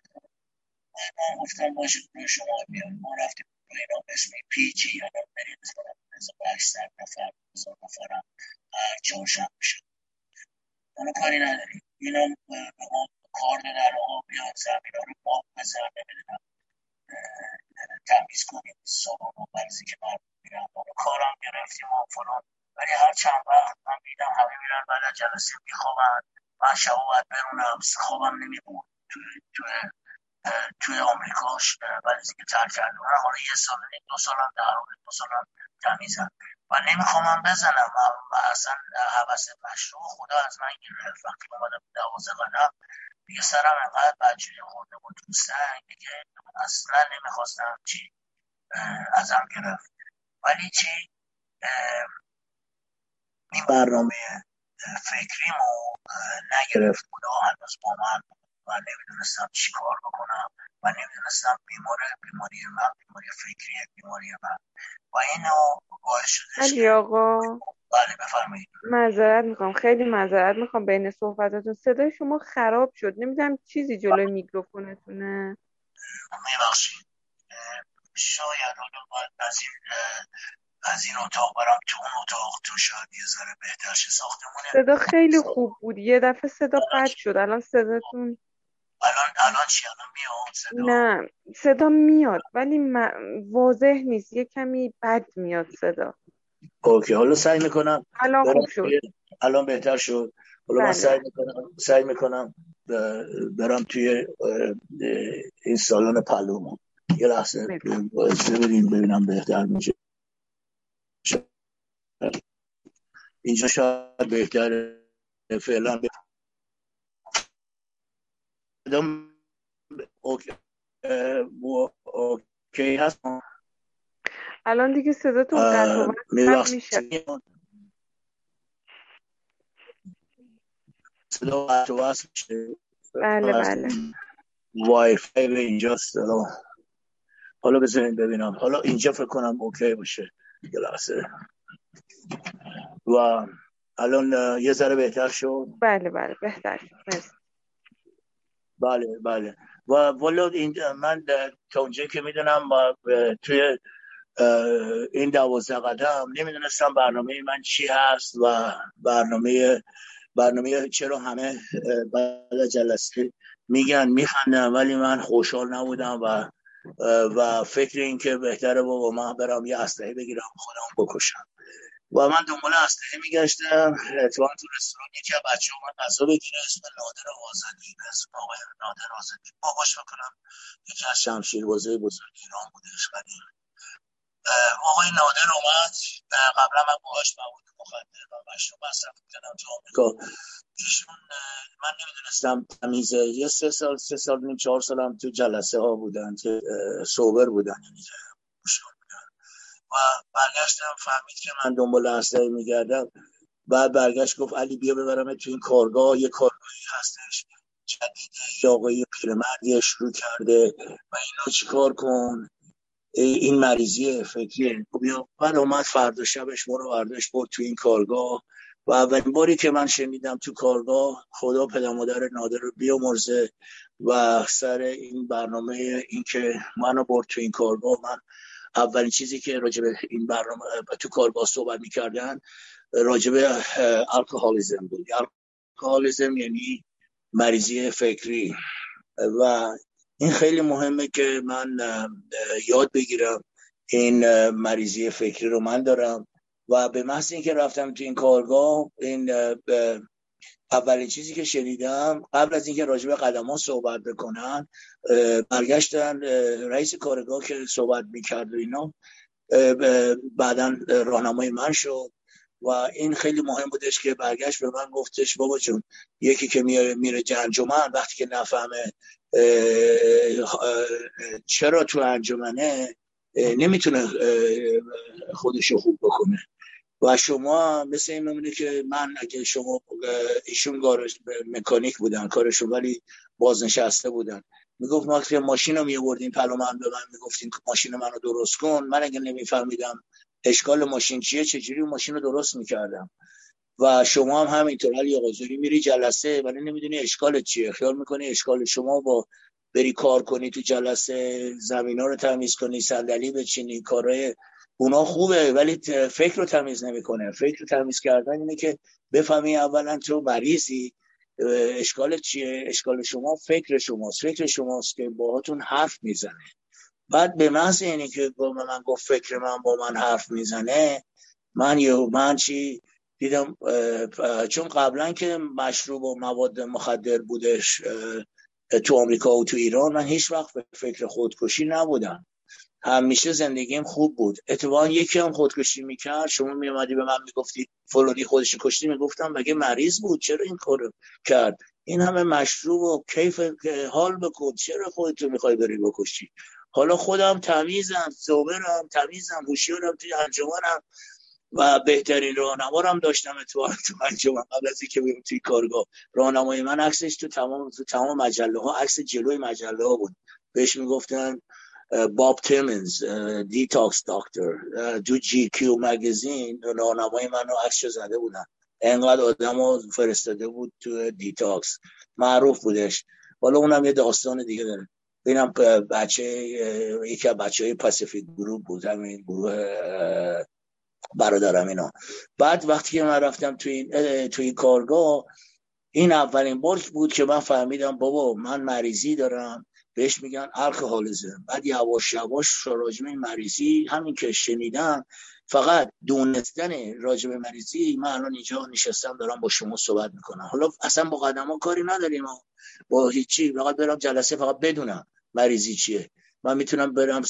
من گفتم باشه گروه شما بیان. ما رفتیم گروه اینا اسمی پی جی یادم برید هزار و هشتصد نفر هزار نفرم هر چهارشنبه شب. اونو کاری نداریم، اینا به ما کار دادن و بیان زمین ها رو باق بزن، نمیدونم تمیز کنیم سالن و برزی که من میرم اونو کارم گرفتیم و فلان. ولی هر چند وقت من میدم همه میرن بعد از جلسه میخوابن، من شبا باید برونم، خوابم نمیبود توی توی توی آمریکاش بعد از اینکه ترک کردم. من حالا یه سال دو سالم در حال دو سالم تمیزم و نمیخوام بزنم و اصلا حوث مشروع خدا از من گرفت. وقتی اومدم دوازده قدم دیگه سرم انقدر بدجوری خورده بود تو سنگ دیگه اصلا نمیخواستم چی ازم گرفت. ولی چی این برنامه فکریمو نگرفت بوده هنوز با من. من نمیدونستم چی کار بکنم، من نمیدونستم بیماره بیماری من بیماری فکری بیماری من و اینو باعث شدش علی آقا بله بفرمایید. معذرت میخوام، خیلی معذرت میخوام، بین صحبتاتون صدای شما خراب شد، نمیدونم چیزی جلوی میکروفونتونه. میبخشید شاید حالا باید از این از این اتاق برم تو اون اتاق تو شاید یه ذره بهتر شه ساختمونه. صدا خیلی خوب بود، یه دفعه صدا قطع شد. الان صداتون الان الان چی الان میاد صدا؟ نه صدا میاد ولی واضح نیست، یه کمی بد میاد صدا. اوکی حالا سعی میکنم الان خوب شد، الان بهتر شد. حالا من سعی میکنم سعی میکنم برم توی این سالن پلومون یه لحظه ببینیم ببینم بهتر میشه. اینجا شاید بهتره فعلا. اوکی اوکی هست. الان دیگه صداتون قطع و وصل میشه. صدا قطع و وصل میشه. بله بله. وای فای اینجاست. حالا بذارین ببینم. حالا اینجا فکر کنم اوکی باشه. یه لحظه. و الان یه ذره بهتر شد. بله بله بهتر شد. بله بله. و والا این من تا اونجایی که میدونم توی این دوازده قدم نمیدونستم برنامه من چی هست و برنامه برنامه چرا همه بعد جلسه میگن میخندن ولی من خوشحال نبودم و و فکر این که بهتره بابا من برم یه اسلحه بگیرم خودم بکشم و من دنبال اسلحه میگشتم. اتفاقا تو رستوران یکی از بچه‌ها من غذا بگیره اسم نادر آزادی، اسم آقای نادر آزادی باباش بکنم یکی از شمشیربازای بزرگ ایران بودش. قدیم آقای نادر اومد، قبلا من باهاش مواد مخدر و مشروب مصرف می‌کردم تو آمریکا. ایشون من نمیدونستم تمیزه. یه سه سال سه سال نیم چهار سالم تو جلسه ها بودن که سوبر بودن یعنی و برگشتم فهمید که من دنبال اسلحه میگردم. بعد برگشت گفت علی بیا ببرم تو این کارگاه، یه کارگاهی هستش جدیده یه آقای پیرمردی شروع کرده و اینو چیکار کن این مریضی فکریه. بعد اومد فردا شبش ما رو برداشت برد تو این کارگاه و اولین باری که من شنیدم تو کارگاه خدا پدر مادر نادر رو بیامرزه و سر این برنامه این که منو برد تو این کارگاه، من اولین چیزی که راجع به این برنامه تو کارگاه صحبت می‌کردن راجع به الکلیسم بود. الکلیسم یعنی مریضی فکری و این خیلی مهمه که من یاد بگیرم این مریضی فکری رو من دارم و به محض اینکه رفتم تو این کارگاه این اولین چیزی که شنیدم قبل از اینکه راجع به قدم‌ها صحبت بکنن برگشتن رئیس کارگاه که صحبت می‌کرد و اینا بعداً راهنمای من شد و این خیلی مهم بودش که برگشت به من گفتش بابا جون یکی که میره میره انجمن وقتی که نفهمه چرا تو انجمنه نمیتونه خودشو خوب بکنه و شما مثل این میمونه که من اگه شما ایشون گارش مکانیک بودن کارشون ولی بازنشسته بودن میگفت ما که ماشین رو میوردیم پلو من به من میگفتین ماشین منو درست کن، من اگه نمیفهمیدم اشکال ماشین چیه چجوری ماشین رو درست میکردم و شما هم همینطور. علی آقا زوری میری جلسه ولی نمیدونی اشکالت چیه، خیال میکنی اشکال شما با بری کار کنی تو جلسه زمینا رو تمیز کنی صندلی بچینی کارهای اونا خوبه ولی فکر رو تمیز نمیکنه. فکر رو تمیز کردن اینه که بفهمی اولا تو مریضی، اشکال چیه؟ اشکال شما فکر شماست، فکر شماست که باهاتون حرف میزنه. بعد به محض اینی که با من گفت فکر من با من حرف میزنه، من یه من چی دیدم، چون قبلا که مشروب و مواد مخدر بودش تو آمریکا و تو ایران، من هیچ وقت به فکر خودکشی نبودم، همیشه زندگیم خوب بود. اتفاقا یکی هم خودکشی میکرد، شما میومدی به من میگفتی فلانی خودش کشتی، میگفتم مگه مریض بود چرا این کارو کرد؟ این همه مشروب و کیف حال بکن، چرا خودتو میخوای بری بکشی؟ حالا خودم تمیزم، صابرم، تمیزم، هوشیارم، توی انجمنم و بهترین راهنما داشتم اتفاقا تو انجمن. قبل از اینکه برم توی کارگاه، راهنمای من عکسش تو تمام تو تمام مجله ها، عکس جلوی مجله ها بود، بهش میگفتن باب تیمنز دیتاکس دکتر. تو جی کیو مگزین راهنمای منو عکسش زده بودن، انقدر آدمو فرستاده بود تو دیتاکس، معروف بودش. حالا اونم یه داستان دیگه داره. ببینم بچه یکی از بچهای پاسیفیک گروپ بود، همین گروه برادرم اینا. بعد وقتی که من رفتم توی توی کارگاه، این اولین بار بود که من فهمیدم بابا من مریضی دارم، بهش میگن الکلیسم. بعد یواش یواش راجع به مریضی همین که شنیدم، فقط دونستن راجع به مریضی، من الان اینجا نشستم دارم با شما صحبت میکنم. حالا اصلا با قدما کاری نداریم، با هیچی، فقط برم جلسه فقط بدونم مریضی چیه. من میتونم برم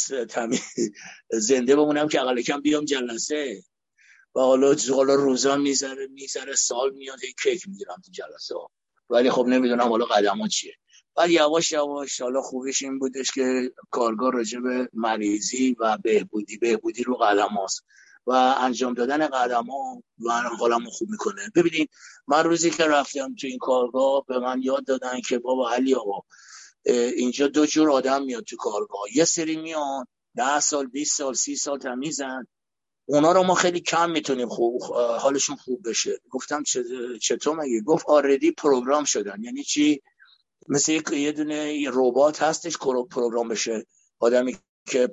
زنده بمونم که اقل کم بیام جلسه، و حالا حالا روزا میذاره میذاره سال میاد کیک میگیرم تو جلسه ها، ولی خب نمیدونم حالا قدما چیه. بعد یواش یواش حالا خوبیش این بودش که کارگاه راجع به مریضی و بهبودی بهبودی رو قدماست و انجام دادن قدما من حالمو خوب میکنه. ببینید من روزی که رفتم تو این کارگاه به من یاد دادن که بابا علی آقا، اینجا دو جور آدم میاد تو کارگاه، یه سری میان ده سال بیست سال سی سال تمیزن، اونا رو ما خیلی کم میتونیم خوب حالشون خوب بشه. گفتم چطور مگه؟ گفت آردی پروگرام شدن. یعنی چی؟ مثل یک یه دونه ربات هستش پروگرام بشه، آدمی که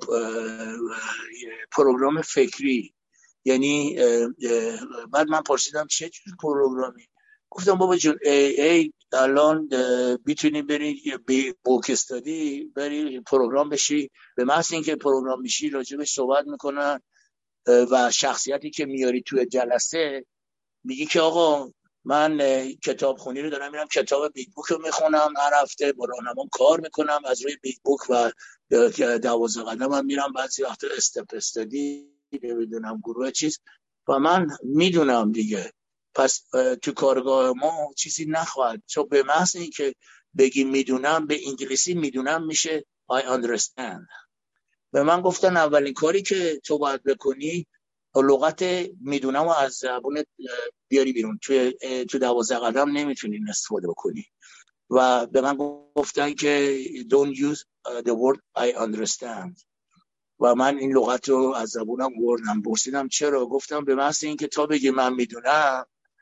پروگرام فکری. یعنی بعد من پرسیدم چه جور پروگرامی؟ گفتم بابا جون ای ای الان میتونی بری بوک استادی، بری پروگرام بشی، به محض اینکه پروگرام میشی راجبش صحبت میکنن و شخصیتی که میاری توی جلسه میگی که آقا من کتاب خونی رو دارم میرم کتاب بیگ بوک رو میخونم، هر هفته با راهنمام کار میکنم از روی بیگ بوک و دوازده قدم هم میرم، بعضی وقت استپ استادی نمیدونم گروه چیز، و من میدونم دیگه. پس تو کارگاه ما چیزی نخواهد، چون به محض این که بگی میدونم، به انگلیسی میدونم میشه I understand. به من گفتن اولین کاری که تو باید بکنی لغت میدونم و از زبون بیاری بیرون، توی تو دوازده قدم نمیتونی استفاده بکنی. و به من گفتن که don't use the word I understand، و من این لغت رو از زبونم آوردم. پرسیدم چرا؟ گفتم به محض اینکه تا بگی من میدونم،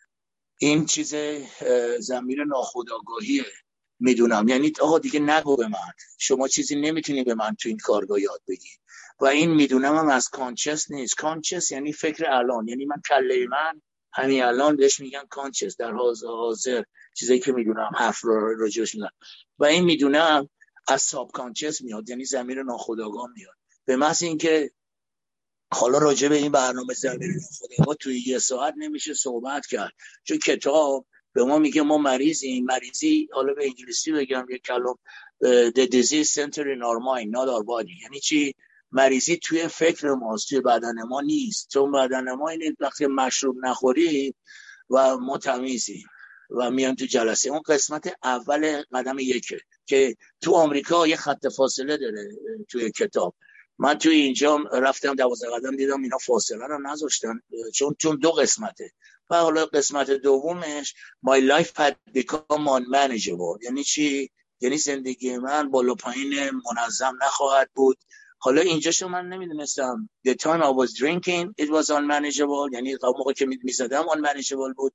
این چیز ضمیر ناخودآگاهیه. میدونم یعنی آقا دیگه نگو به من، شما چیزی نمیتونی به من تو این کارگاه یاد بگی. و این میدونم هم از کانچس نیست. کانچس یعنی فکر الان، یعنی من کله من همین الان بهش میگن کانچس، در حاضر چیزایی که میدونم حرف رو راجعش میزنم. و این میدونم از ساب کانچس میاد، یعنی ضمیر ناخودآگاه میاد. به محض اینکه حالا راجع به این برنامه ضمیر ناخودآگاه توی یه ساعت نمیشه صحبت کرد، چون کتاب به ما میگه ما مریضیم. مریضی حالا به انگلیسی بگم یک کلمه the disease center in our mind not our body. یعنی چی؟ مریضی توی فکر ماست، توی بدن ما نیست. چون بدن ما اینه وقتی مشروب نخوریم و ما تمیزیم و میام تو جلسه. اون قسمت اول قدم یکه که تو آمریکا یه خط فاصله داره توی کتاب. من توی اینجا رفتم دوازده قدم دیدم اینا فاصله رو نذاشتن، چون چون دو قسمته. و حالا قسمت دومش my life had become unmanageable. یعنی چی؟ یعنی زندگی من بالا پایین منظم نخواهد بود. حالا اینجاشو من نمیدونستم. the time I was drinking it was unmanageable، یعنی موقعی که میزدم unmanageable بود،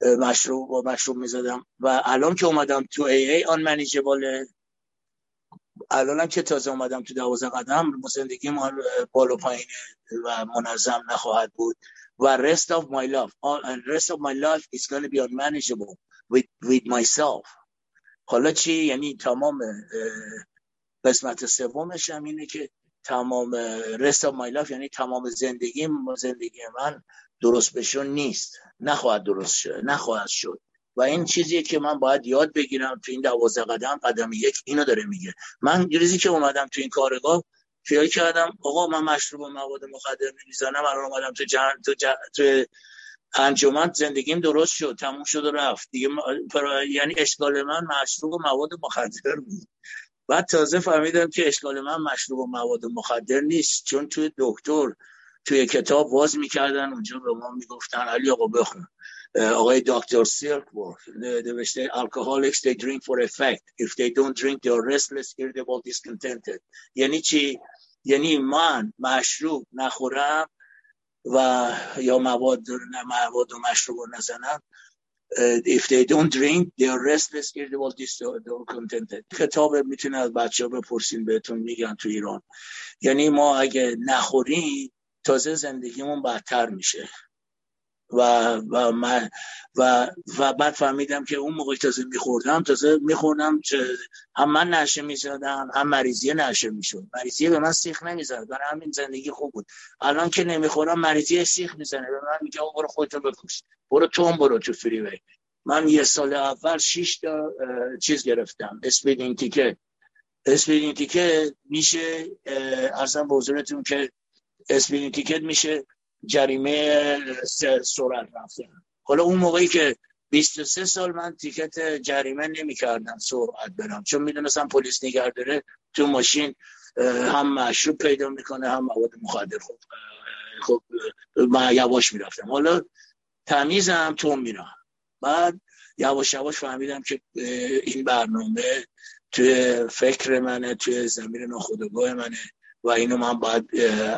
مشروب با مشروب میزدم. و الان که اومدم تو ای ای unmanageable. الانم که تازه اومدم تو دوازده قدم، زندگی ما بالا پایین و منظم نخواهد بود و rest of my life and rest of my life is going to be unmanageable with with myself. حالا چی؟ یعنی تمام قسمت سومش هم اینه که تمام rest of my life یعنی تمام زندگی زندگی من درست بشون نیست، نخواهد درست شد، نخواهد شد و این چیزیه که من باید یاد بگیرم تو این دوازده قدم. قدم یک اینو داره میگه. من روزی که اومدم تو این کارگاه فکر کردم آقا من مشروب و مواد مخدر نمیزنم، الان اومدم تو جن... تو, جن... تو انجمن زندگیم درست شد، تموم شد و رفت دیگه. پر... یعنی اشکال من مشروب و مواد مخدر بود. بعد تازه فهمیدم که اشکال من مشروب و مواد مخدر نیست، چون توی دکتر توی کتاب واز میکردن اونجا به ما میگفتن علی آقا بخون، آقای دکتر سیرکورف نوشته alcoholics they drink for effect if they don't drink they are restless irritable discontented. یعنی چی؟ یعنی من مشروب نخورم و یا مواد مواد و مشروب نزنم، if they don't drink they are restless irritable discontented. کتاب میتونه از بچه‌ها بپرسین بهتون میگن تو ایران. یعنی ما اگه نخوریم تازه زندگیمون بدتر میشه و و من و و بعد فهمیدم که اون موقع تازه میخوردم تازه میخوردم هم من نشه میزدم هم مریضیه نشه میشد. مریضیه به من سیخ نمیزد، برای همین زندگی خوب بود. الان که نمیخورم مریضیه سیخ میزنه، به من میگه برو خودتو بکش، برو تون برو تو فری وی. من یه سال اول شش تا چیز گرفتم، اسپیدینگ تیکت. اسپیدینگ تیکت میشه ارزم به حضورتون که اسپیدینگ تیکت میشه جریمه سرعت رفتن. حالا اون موقعی که بیست و سه سال من تیکت جریمه نمی کردم سرعت برم، چون میدونستم پلیس نگه داره تو ماشین هم مشروب پیدا میکنه هم مواد مخدر. خب خب من یواش میرفتم، حالا تمیزم تو میرم. بعد یواش یواش فهمیدم که این برنامه توی فکر منه، توی زمین ناخودآگاه منه و اینو من باید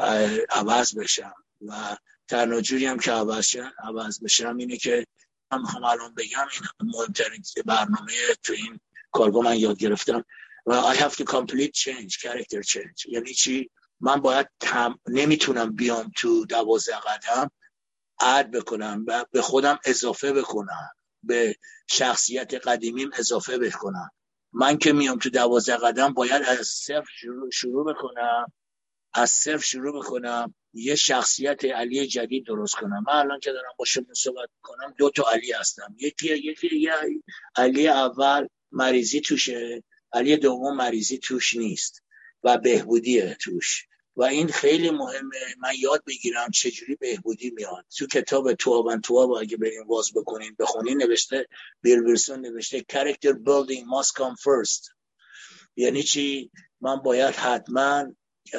عوض بشم و تنها جوری هم که عوض شم عوض بشم اینه که هم هم الان بگم این مهمترین برنامه تو این کارگاه من یاد گرفتم و I have to complete change, character change. یعنی چی؟ من باید تم... نمیتونم بیام تو دوازده قدم عد بکنم و به خودم اضافه بکنم، به شخصیت قدیمیم اضافه بکنم. من که میام تو دوازده قدم باید از صفر شروع, شروع بکنم از صفر شروع بکنم یه شخصیت علی جدید درست کنم. من الان که دارم با شما صحبت میکنم دو تا علی هستم. یکی یکی یه علی اول مریضی توشه، علی دوم مریضی توش نیست و بهبودیه توش و این خیلی مهمه من یاد بگیرم چجوری بهبودی میاد. تو کتاب توابن تواب اگه بریم واز بکنین بخونین نوشته، بیل ویلسون نوشته character building must come first. یعنی چی؟ من باید حتما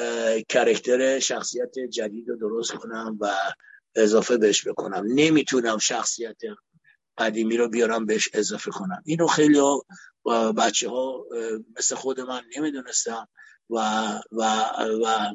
کاراکتر شخصیت جدید رو درست کنم و اضافه بهش بکنم. نمیتونم شخصیت قدیمی رو بیارم بهش اضافه کنم. اینو خیلی بچه ها مثل خود من نمیدونستم و و و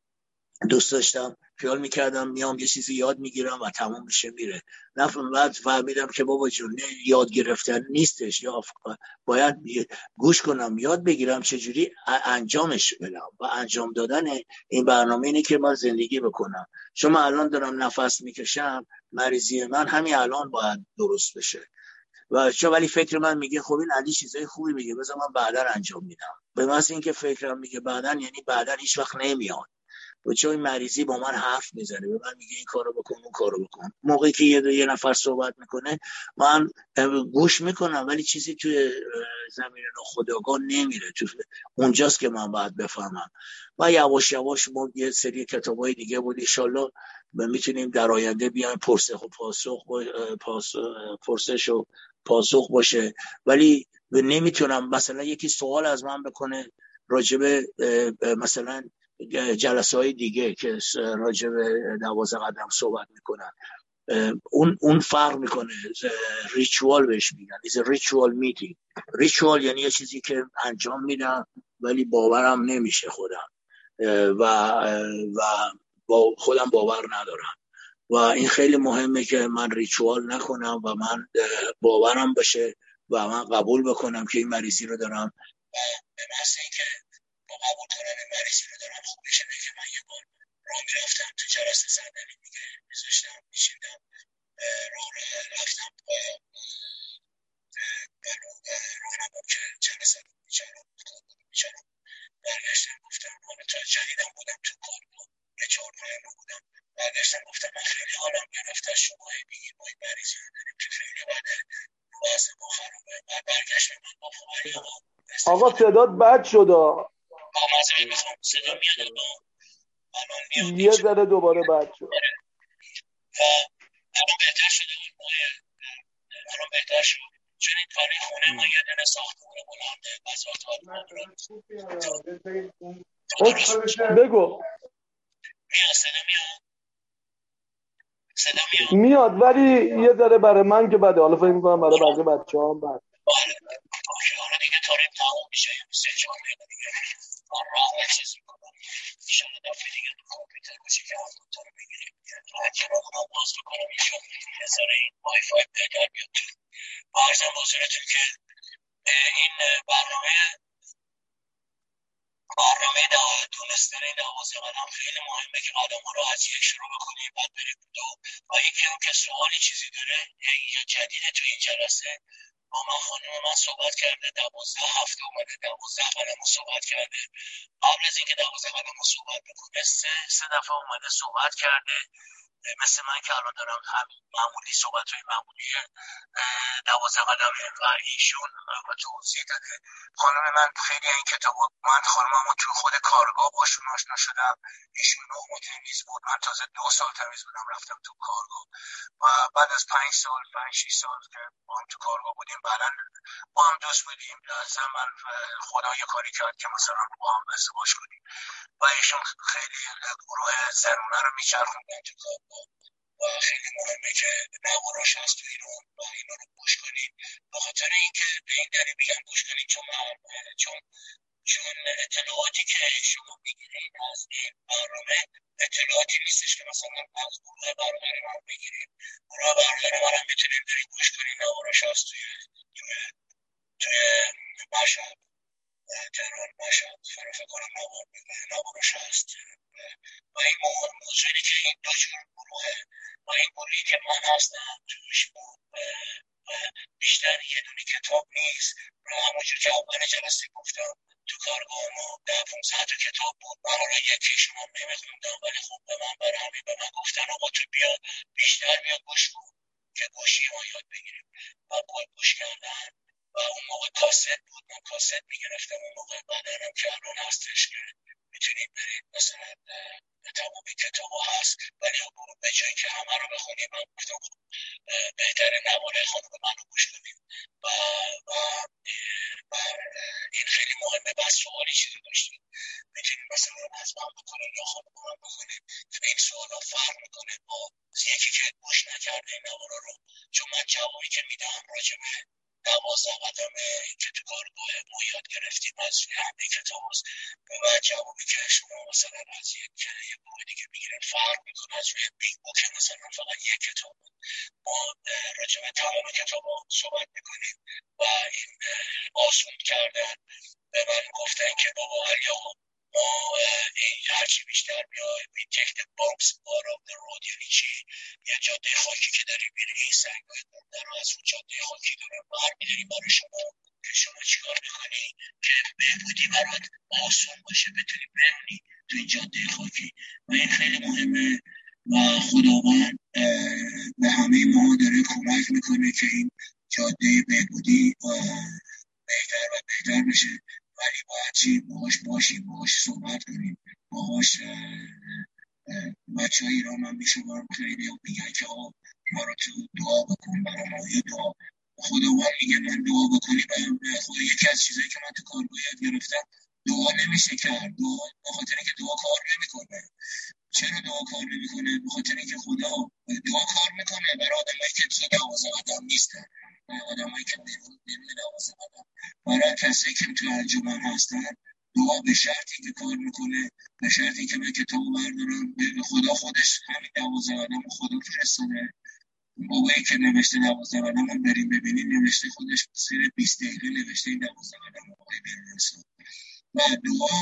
دوست داشتم، خیال میکردم میام یه چیزی یاد میگیرم و تمام میشه میره. نفهم بعد فهمیدم که بابا جون یاد گرفتن نیستش، یا باید گوش کنم یاد بگیرم چجوری انجامش بدم و انجام دادن این برنامه اینه که من زندگی بکنم. چون من الان دارم نفس میکشم، مریضی من همین الان باید درست بشه و چون ولی فکر من میگه خب این علی چیزای خوبی میگه بذار من بعدا انجام میدم. به واسه اینکه فکرم میگه بعدا یعنی بعدا هیچ وقت نمیاد و چون این مریضی با من حرف میزنه، به من میگه این کارو بکن اون کارو بکن. موقعی که یه, یه نفر صحبت میکنه من گوش میکنم ولی چیزی توی زمین ناخودآگاه نمیره، تو اونجاست که من باید بفهمم. و یواش یواش ما یه سری کتابای دیگه بود ان شاءالله میتونیم در آینده بیایم پرسش و پاسخ پرسش و پاسخ باشه. ولی نمیتونم مثلا یکی سوال از من بکنه راجب مثلا جلسه های دیگه که راجع به دوازده قدم صحبت میکنن، اون اون فرق میکنه. ریچوال بهش میگن، is a ritual meeting. ریچوال یعنی یه چیزی که انجام میدم ولی باورم نمیشه خودم و و با خودم باور ندارم و این خیلی مهمه که من ریچوال نکنم و من باورم بشه و من قبول بکنم که این مریضی رو دارم. به واسه اینکه با قبول کنم این مریضی رو دارم خوب بشه. که من یه بار راه میرفتم تو جلسه صندلی میگه میذاشتم میشیندم راه رفتم راهنمون که جلسه رو میچرم میچرم برگشتم گفتم حالا تا جدیدم بودم تو کار یه چهار ماه بودم. برگشتم گفتم من خیلی حالم گرفته شما میگید ما این مریضی رو داریم که خیلی بده رو وضع ما خرابه. بعد برگشتم من با فوری آقا صدات بد شد. با مزرعه بخوام صدا میاد الان میاد یه ذره دوباره بد شد و الان بهتر شده الان بهتر شد چون این کاری خونه ما یه دونه ساختمون بلنده بزارتار بگو. میاد صدا میاد صدا میاد میاد ولی یه ذره برای من که بده. حالا فکر می‌کنم برای بقیه بچه‌ها هم بد. آره آره دیگه تاریم تموم میشه سه چهار دقیقه دیگه من راه و چیز میکنم انشالله دفعه دیگه تو کامپیوتر باشه که هم تو رو بگیریم و کنار خونم باز بکنم انشالله یه ذره این وای فای بهتر بیاد. با عرضم حضورتون که این برنامه برنامه دونستن این دوازده قدم خیلی مهمه که آدم ها رو از یک شروع بکنیم بعد بریم دو و یکی هم که سوالی چیزی داره یا جدیده تو این جلسه با من خانم من صحبت کرده دوازده هفته اومده دوازده قدم رو صحبت کرده. قبل از اینکه دوازده قدم رو صحبت بکنه سه سه دفعه اومده صحبت کرده مثل من که الان دارم همین معمولی صحبت های معمولی دوازده قدم و ایشون و توضیح داده. خانم من خیلی این کتاب من خانممو تو خود کارگاه باشون آشنا شدم. ایشون نهم تمیز بود، من تازه دو سال تمیز بودم رفتم تو کارگاه و بعد از پنج سال پنج شیش سال که با هم تو کارگاه بودیم بعدن با هم دوست بودیم. لازم من خدا یه کاری کرد که مثلا با هم ازدواج کنیم و ایشون خیلی گروه زنونه رو میچرخوندن تو کارگاه و خیلی مهمه که نوارش هست تو ایران و اینا رو گوش کنیم. به خاطر اینکه به این دلیل میگم گوش کنیم چون چون چون اطلاعاتی که شما میگیرید از این برنامه اطلاعاتی نیستش که مثلا از گروه برادر من بگیریم. گروه برادر من هم میتونیم برید گوش کنیم. نوارش هست توی توی توی مشهد تهران مشهد فکر کنم نوارش هست و این موضوعی که این دو جور گروه و این گروهی که من هستم توش بود و بیشتر یه دونی کتاب نیست و همونجور که اول جلسه گفتم تو کارگاه ما ده پونزده تا کتاب بود. من حالا یکیشون هم نمیخوندم ولی خوب به من برای همین به من گفتن آقا تو بیا بیشتر بیا گوش کن که گوشی ما یاد بگیریم و با گوش کردن و اون موقع کاست بود من کاست میگرفتم اون موقع بعدنم که الان هستش که میتونید برید مثلا تمام کتاب هست ولی به جایی که همه رو بخونیم من گفتم بهتره نواره خانم من رو گوش کنیم و, و, و این خیلی مهمه. بس سوالی چیزی داشتیم میتونیم مثلا از من بکنیم یا خانم من بکنیم که این سوالا فرق میکنه با یکی که گوش نکرده این نواره رو. چون من جوابی که میدم راجبه دوازده قدمه که تو کارگاه ما یاد گرفتیم از همه کتاب هست و جوابی که شما مثلا از یک یه گروه دیگه میگیرن فرق میکنه از روی بیگ بوک مثلا فقط یک کتاب ما راجع به تمام کتاب ها صحبت میکنیم و این آسون کردن به من گفتن که بابا علیا ما این هرچی بیشتر بیای we take the bumps out of the road یعنی چی؟ یه جاده خاکی که داری میری این سنگ های در رو از اون جاده خاکی داره بر میداری برای شما که شما چیکار میکنی که بهبودی برات آسون باشه بتونی بمونی تو این جاده خاکی و این خیلی مهمه و خداوند به همه ما داره کمک میکنه که این جاده بهبودی بهتر و بهتر بشه ولی باید چی باهاش باشیم باهاش صحبت کنیم باهاش بچه های ایران هم میشه برام خیلی هم میگن که آقا ما رو تو دعا بکن برای ما یه دعا خداوند میگه من دعا بکنی برام خدا یکی از چیزایی که من تو کارگاه یاد گرفتم دعا نمیشه کرد دعا به خاطر اینکه دعا کار نمیکنه. چرا دعا کار نمیکنه؟ به خاطر اینکه خدا دعا کار میکنه برای آدمایی که تو دوازده قدم نیستن برای آدمایی که نمیدونن دوازده قدم برای کسی که تو انجمن هستن دعا به شرطی که کار میکنه به شرطی که من کتاب بردارم به خدا خودش همین دوازده قدم خدا فرستاده موقعی که نوشته دوازده قدم هم بریم ببینیم نوشته خودش سر بیست دقیقه نوشته این دوازده قدم موقعی بریم و دعا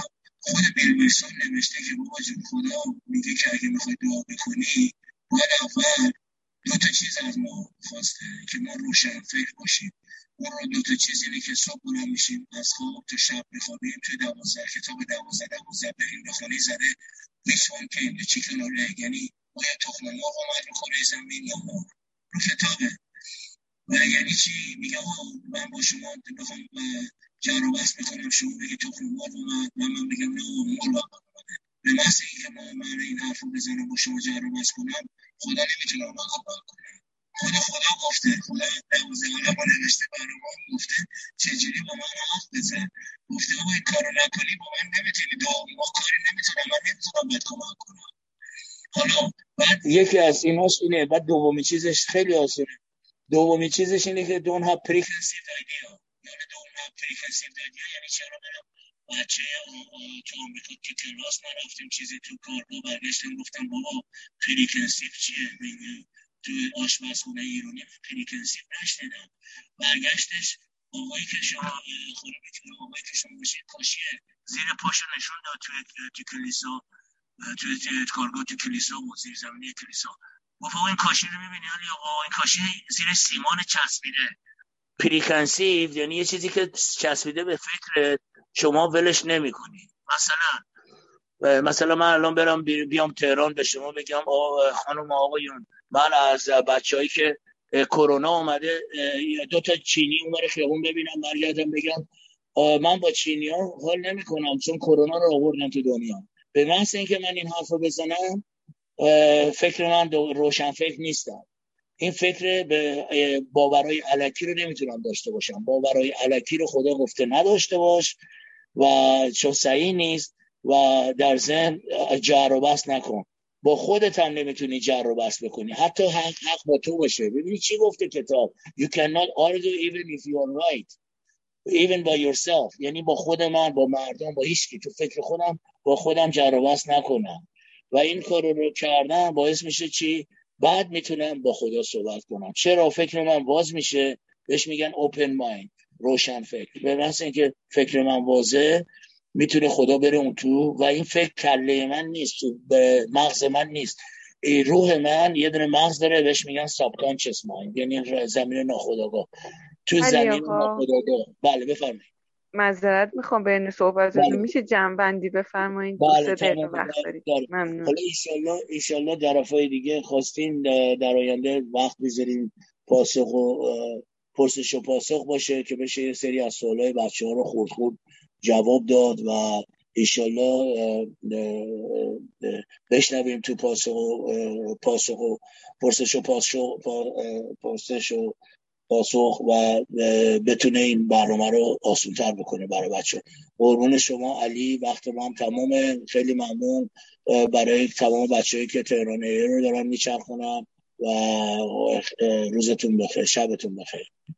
خود بیلمیرسون نوشته که بابا جون خدا میگه که اگه میخوای دعا بکنی باید اول دو تا چیز از ما خواسته که ما روشن فکر باشیم. اون رو دو تا چیز اینه که صبح بلند میشیم از خواب تا شب بخوابیم توی دوازده کتاب دوازده دوازده بریم بخونی زده Which one came the chicken or egg یعنی باید تخم مرغ اومد رو خوره زمین یا مرغ رو کتابه. و یعنی چی؟ میگه آقا من با شما بخوام جر و بحث بکنم شما بگی تخم مرغ اومد و من بگم نه مرغ اومده. به محض اینکه من من این حرف رو بزنم با شما جر و بحث کنم خدا نمیتونه من کمک کنه. خدا خدا گفته خدا دوازه علما نوشته برام گفته چجوری با من حرف بزن. گفته آقا این کارو نکنی با من نمیتونی دعا ما کاری نمیتونم من نمیتونم بهت کمک کنم. حالا بعد یکی از ایناش اینه. بعد دومی چیزش خیلی آسونه. دومی چیزش اینه که don't have preconceived idea. یعنی don't have preconceived idea یعنی چرا برم بچه تو آمریکا که کلاس نرفتیم چیزی تو کارگاه برگشتم گفتم بابا پریکنسیو چیه؟ میگه تو آشپزخونه ایرانی پریکنسیو نشنیدم. برگشتش آقایی که شما خونه میتونه آقایی که شما باشید کاشیه زیر پاشو نشون داد توی تو کلیسا توی کارگاه تو کلیسا و زیر زمینی کلیسا گفت آقا این کاشی رو میبینی ولی آقا این کاشی زیر سیمان چسبیده. پریکنسیو یعنی یه چیزی که چسبیده به فکرت شما ولش نمی کنی. مثلا مثلا من الان برم بیام تهران به شما بگم آقا خانم آقایون من از بچه‌ای که کرونا اومده دو تا چینی اونور خیابون ببینم برگردم بگم من با چینی‌ها حال نمی‌کنم چون کرونا رو آوردن تو دنیا. به محض اینکه من این حرفو بزنم فکر من روشن فکر نیستم. این فکر به باورهای الکی رو نمیتونم داشته باشم. باورهای الکی رو خدا گفته نداشته باش و چون صحیح نیست و در ذهن جر و بحث نکن. با خودت هم نمیتونی جر و بحث بکنی حتی حق, حق با تو باشه. ببینی چی گفته کتاب You cannot argue even if you are right even by yourself. یعنی با خود من با مردم با هیچ کی تو فکر خودم با خودم جر و بحث نکنم و این کار رو کردم باعث میشه چی؟ بعد میتونم با خدا صحبت کنم. چرا؟ فکر من باز میشه. بهش میگن open mind روشن فکر. به مثل اینکه فکر من واضحه میتونه خدا بره اون تو و این فکر کله من نیست تو مغز من نیست. روح من یه دونه مغز داره بهش میگن subconscious mind یعنی زمین ناخودآگاه. تو زمین ناخودآگاه. بله بفرمایید. معذرت میخوام بین صحبتتون میشه جمع بندی بفرمایید؟ دو سه دقیقه وقت دارید. ممنون. حالا انشالله انشالله در دفعه دیگه خواستین در آینده وقت بذارین پاسخ و پرسش و پاسخ باشه که بشه یه سری از سوالای بچه‌ها رو خورد خورد جواب داد و انشالله بشنویم تو پاسخ و پاسخ و پرسش و پاسخ پرسش و پاسخ و بتونه این برنامه رو آسان‌تر بکنه برای بچه. قربون شما علی. وقت ما هم تمامه. خیلی ممنون برای تمام بچه‌ای که تهران ایر رو دارن میچرخونن و روزتون بخیر شبتون بخیر.